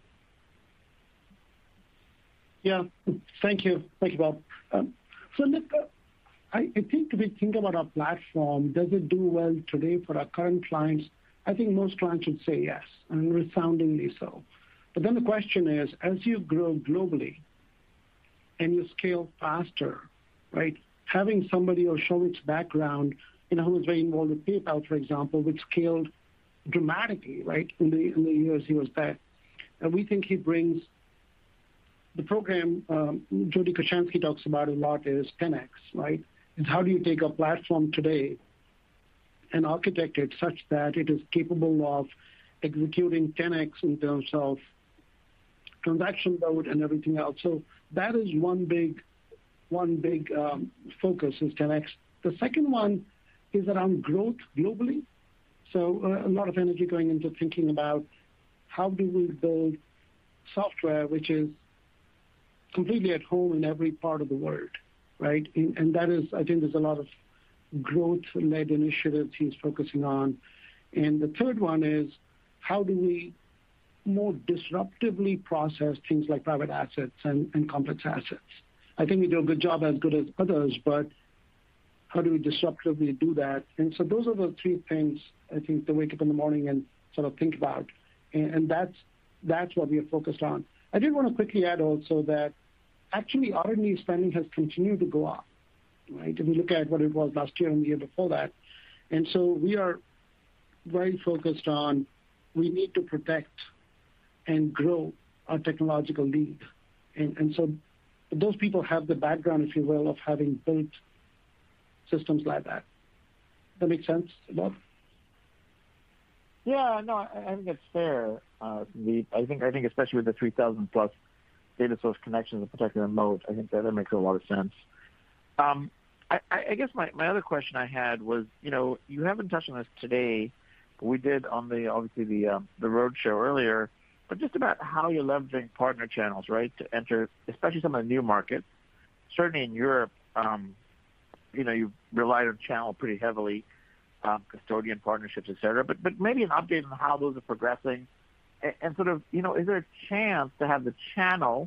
Yeah, thank you. Thank you, Bob. So look, I think if we think about our platform, does it do well today for our current clients? I think most clients would say yes, and resoundingly so. But then the question is, as you grow globally and you scale faster, right? Having somebody or Shauvik's background, who was very involved with PayPal, for example, which scaled dramatically, right, in the years he was there. And we think he brings the program Jody Koshansky talks about a lot is 10x, right? And how do you take a platform today and architect it such that it is capable of executing 10x in terms of transaction load and everything else. So that is one big focus is 10x. The second one is around growth globally. So a lot of energy going into thinking about how do we build software which is completely at home in every part of the world, right? And that is, I think there's a lot of growth-led initiatives he's focusing on. And the third one is how do we more disruptively process things like private assets and complex assets? I think we do a good job as good as others, but how do we disruptively do that? And so those are the three things I think to wake up in the morning and sort of think about. And that's what we are focused on. I did want to quickly add also that actually R&D spending has continued to go up, right? If we look at what it was last year and the year before that. And so we are very focused on we need to protect and grow our technological lead. And so those people have the background, if you will, of having built systems like that. That makes sense, Bob? Yeah, no, I think it's fair. I think especially with the 3,000 plus data source connections and protecting the moat, I think that makes a lot of sense. I guess my other question I had was, you haven't touched on this today, but we did on the road show earlier, but just about how you're leveraging partner channels, right, to enter, especially some of the new markets. Certainly in Europe, you've relied on channel pretty heavily, custodian partnerships, et cetera, but maybe an update on how those are progressing and sort of, is there a chance to have the channel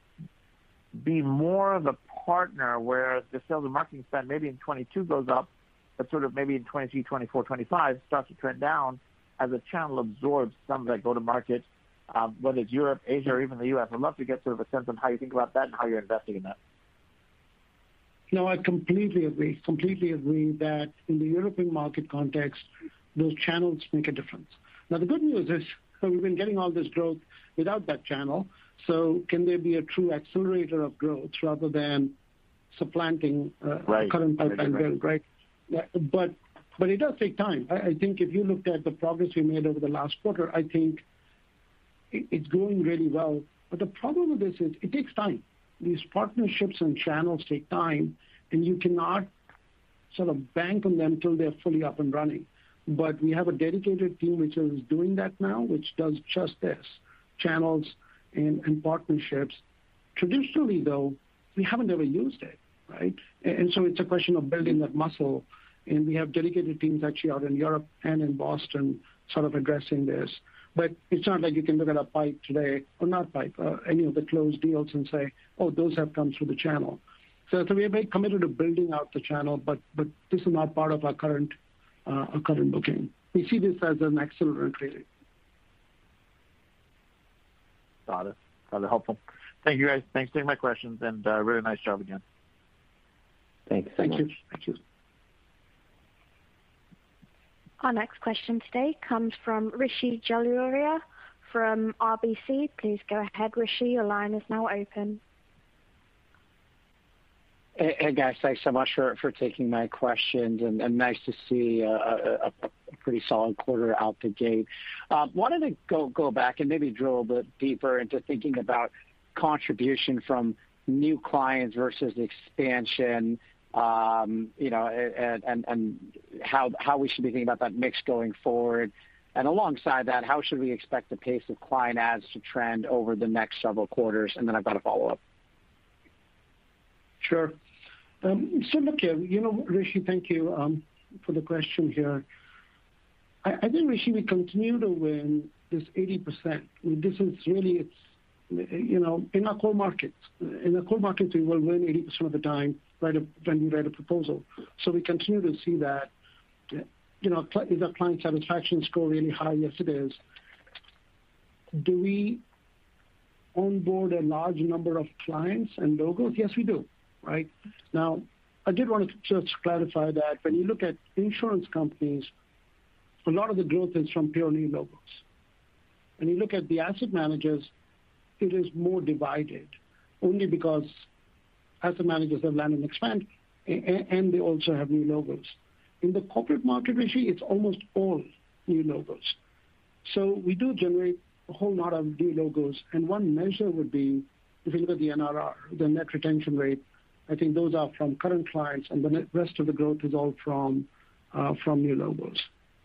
be more of a partner where the sales and marketing spend maybe in 22 goes up, but sort of maybe in 23, 24, 25 starts to trend down as the channel absorbs some of that go-to-market, whether it's Europe, Asia, or even the U.S. I'd love to get sort of a sense of how you think about that and how you're investing in that. No, I completely agree. Completely agree that in the European market context, those channels make a difference. Now, the good news is we've been getting all this growth without that channel. So can there be a true accelerator of growth rather than supplanting current pipeline build, right? But it does take time. I think if you looked at the progress we made over the last quarter, I think it's going really well. But the problem with this is it takes time. These partnerships and channels take time, and you cannot sort of bank on them till they're fully up and running. But we have a dedicated team which is doing that now, which does just this, channels and partnerships. Traditionally, though, we haven't ever used it, right? And so it's a question of building that muscle. And we have dedicated teams actually out in Europe and in Boston sort of addressing this. But it's not like you can look at a pipe today, or not pipe, any of the closed deals and say, oh, those have come through the channel. So we are very committed to building out the channel, but this is not part of our current booking. We see this as an accelerant, really. Got it. Helpful. Thank you, guys. Thanks for taking my questions, and really nice job again. Thanks. Thank you. Thank you. Our next question today comes from Rishi Jaluria from RBC. Please go ahead, Rishi. Your line is now open. Hey guys, thanks so much for taking my questions, and nice to see a pretty solid quarter out the gate. Wanted to go back and maybe drill a bit deeper into thinking about contribution from new clients versus expansion, and how we should be thinking about that mix going forward. And alongside that, how should we expect the pace of client adds to trend over the next several quarters? And then I've got a follow-up. Sure. So look here, Rishi, thank you for the question here. I think, Rishi, we continue to win this 80%. This is really, in our core markets. In the core markets, we will win 80% of the time when we write a proposal. So we continue to see that. Is our client satisfaction score really high? Yes, it is. Do we onboard a large number of clients and logos? Yes, we do. Right? Now, I did want to just clarify that when you look at insurance companies, a lot of the growth is from pure new logos. When you look at the asset managers, it is more divided, only because asset managers have land and expand, and they also have new logos. In the corporate market, Rishi, it's almost all new logos. So we do generate a whole lot of new logos, and one measure would be, if you look at the NRR, the net retention rate, I think those are from current clients, and the rest of the growth is all from new logos.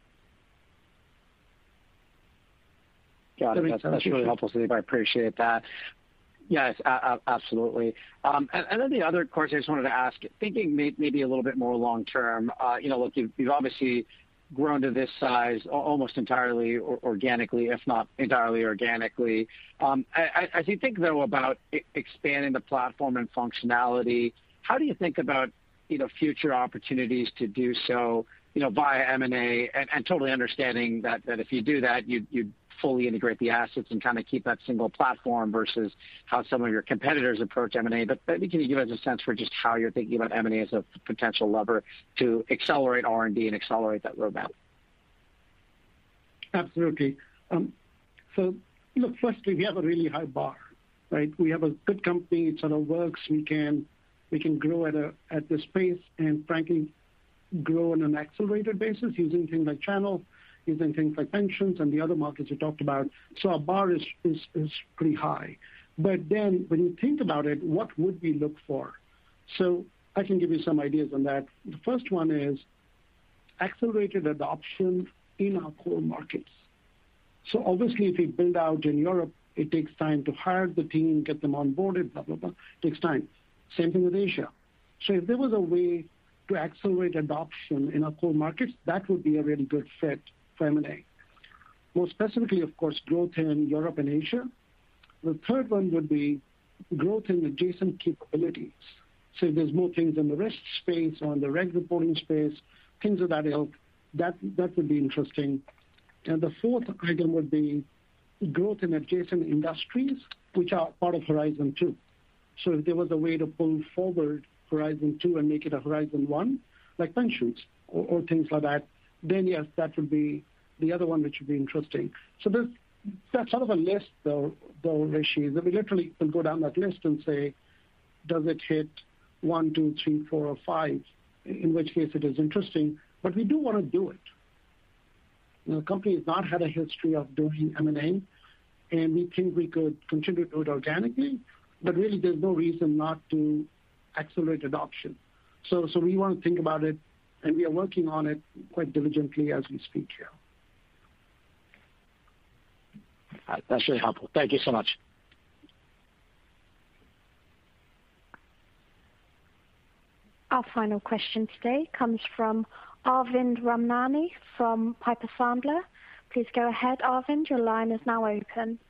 Got it. That's really helpful, Sandeep. I appreciate that. Yes, absolutely. And then the other question I just wanted to ask, thinking maybe a little bit more long term. Look, you've obviously grown to this size almost entirely organically, if not entirely organically. As you think, though, about expanding the platform and functionality, how do you think about future opportunities to do so via M&A, and totally understanding that if you do that, you'd fully integrate the assets and kind of keep that single platform versus how some of your competitors approach M&A. But maybe can you give us a sense for just how you're thinking about M&A as a potential lever to accelerate R&D and accelerate that roadmap? Absolutely. So, look, firstly, we have a really high bar, right? We have a good company. It sort of works. We can grow at this pace and, frankly, grow on an accelerated basis using things like channel, using things like pensions and the other markets you talked about. So our bar is pretty high. But then when you think about it, what would we look for? So I can give you some ideas on that. The first one is accelerated adoption in our core markets. So obviously, if we build out in Europe, it takes time to hire the team, get them onboarded, blah, blah, blah. It takes time. Same thing with Asia. So if there was a way to accelerate adoption in our core markets, that would be a really good fit for M&A. More specifically, of course, growth in Europe and Asia. The third one would be growth in adjacent capabilities. So if there's more things in the risk space or in the reg reporting space, things of that ilk, that would be interesting. And the fourth item would be growth in adjacent industries, which are part of Horizon 2. So if there was a way to pull forward Horizon 2 and make it a Horizon 1, like pensions or things like that, then yes, that would be the other one which would be interesting. So that's sort of a list, though, Rishi, that we literally will go down that list and say, does it hit 1, 2, 3, 4, or 5, in which case it is interesting. But we do want to do it. The company has not had a history of doing M&A, and we think we could continue to do it organically, but really there's no reason not to accelerate adoption. So we want to think about it, and we are working on it quite diligently as we speak here. That's really helpful. Thank you so much. Our final question today comes from Arvind Ramnani from Piper Sandler. Please go ahead, Arvind. Your line is now open.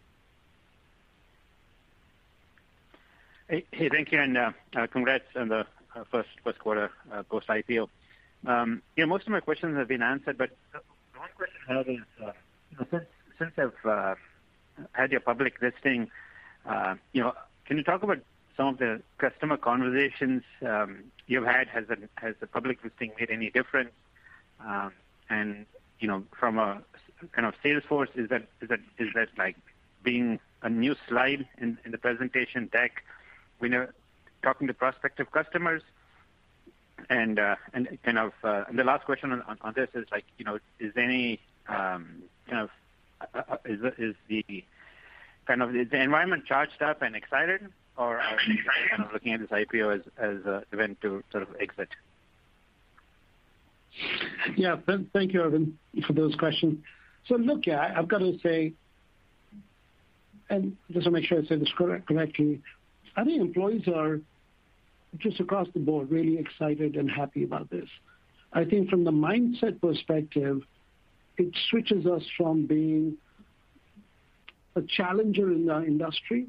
Hey, thank you, and congrats on the first quarter post IPO. Most of my questions have been answered, but the one question I have is, since I've had your public listing, can you talk about some of the customer conversations you've had? Has the public listing made any difference? And from a kind of sales force, is that like being a new slide in the presentation deck when you're talking to prospective customers? And kind of the last question on this is like, is any is the environment charged up and excited, or are you kind of looking at this IPO as an event to sort of exit? Yeah, thank you, Arvind, for those questions. So look, I've got to say, and just to make sure I say this correctly, I think employees are just across the board really excited and happy about this. I think from the mindset perspective, it switches us from being a challenger in the industry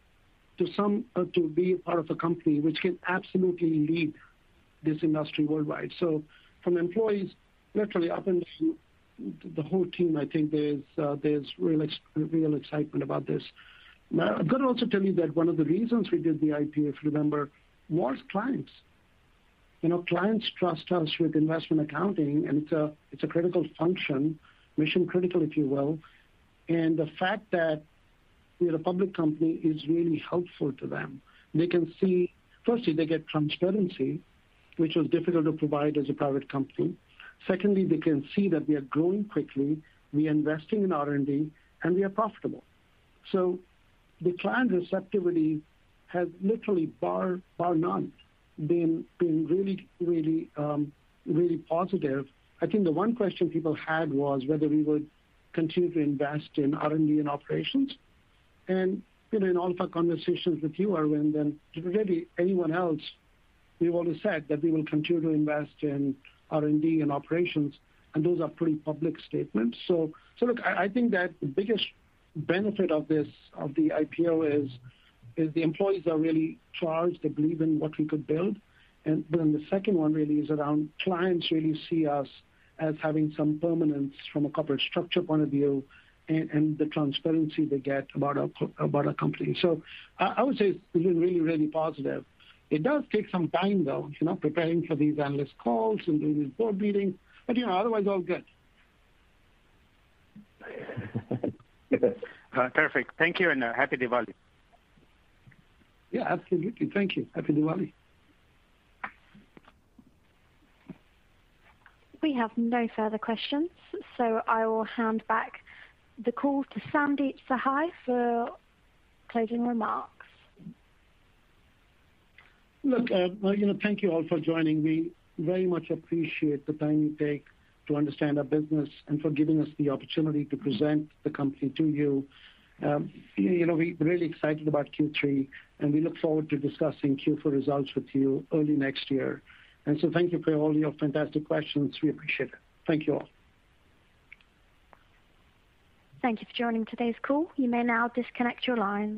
to be a part of a company which can absolutely lead this industry worldwide. So from employees, literally up and down the whole team, I think there's real excitement about this. Now, I've got to also tell you that one of the reasons we did the IPO, if you remember, was clients. Clients trust us with investment accounting, and it's a critical function, mission critical, if you will. And the fact that we're a public company is really helpful to them. They can see, firstly, they get transparency, which was difficult to provide as a private company. Secondly, they can see that we are growing quickly, we are investing in R&D, and we are profitable. So the client receptivity has literally bar none been really, really, really positive. I think the one question people had was whether we would continue to invest in R&D and operations. And in all of our conversations with you, Arvind, and really anyone else, we've always said that we will continue to invest in R&D and operations, and those are pretty public statements. So look, I think that the biggest benefit of the IPO is the employees are really charged. They believe in what we could build. And then the second one really is around clients really see us as having some permanence from a corporate structure point of view, and the transparency they get about our company. So I would say it's been really, really positive. It does take some time, though, preparing for these analyst calls and doing these board meetings, but otherwise all good. Perfect. Thank you, and happy Diwali. Yeah, absolutely. Thank you. Happy Diwali. We have no further questions, so I will hand back the call to Sandeep Sahai for closing remarks. Look, thank you all for joining. We very much appreciate the time you take to understand our business and for giving us the opportunity to present the company to you. We're really excited about Q3, and we look forward to discussing Q4 results with you early next year. And so thank you for all your fantastic questions. We appreciate it. Thank you all. Thank you for joining today's call. You may now disconnect your lines.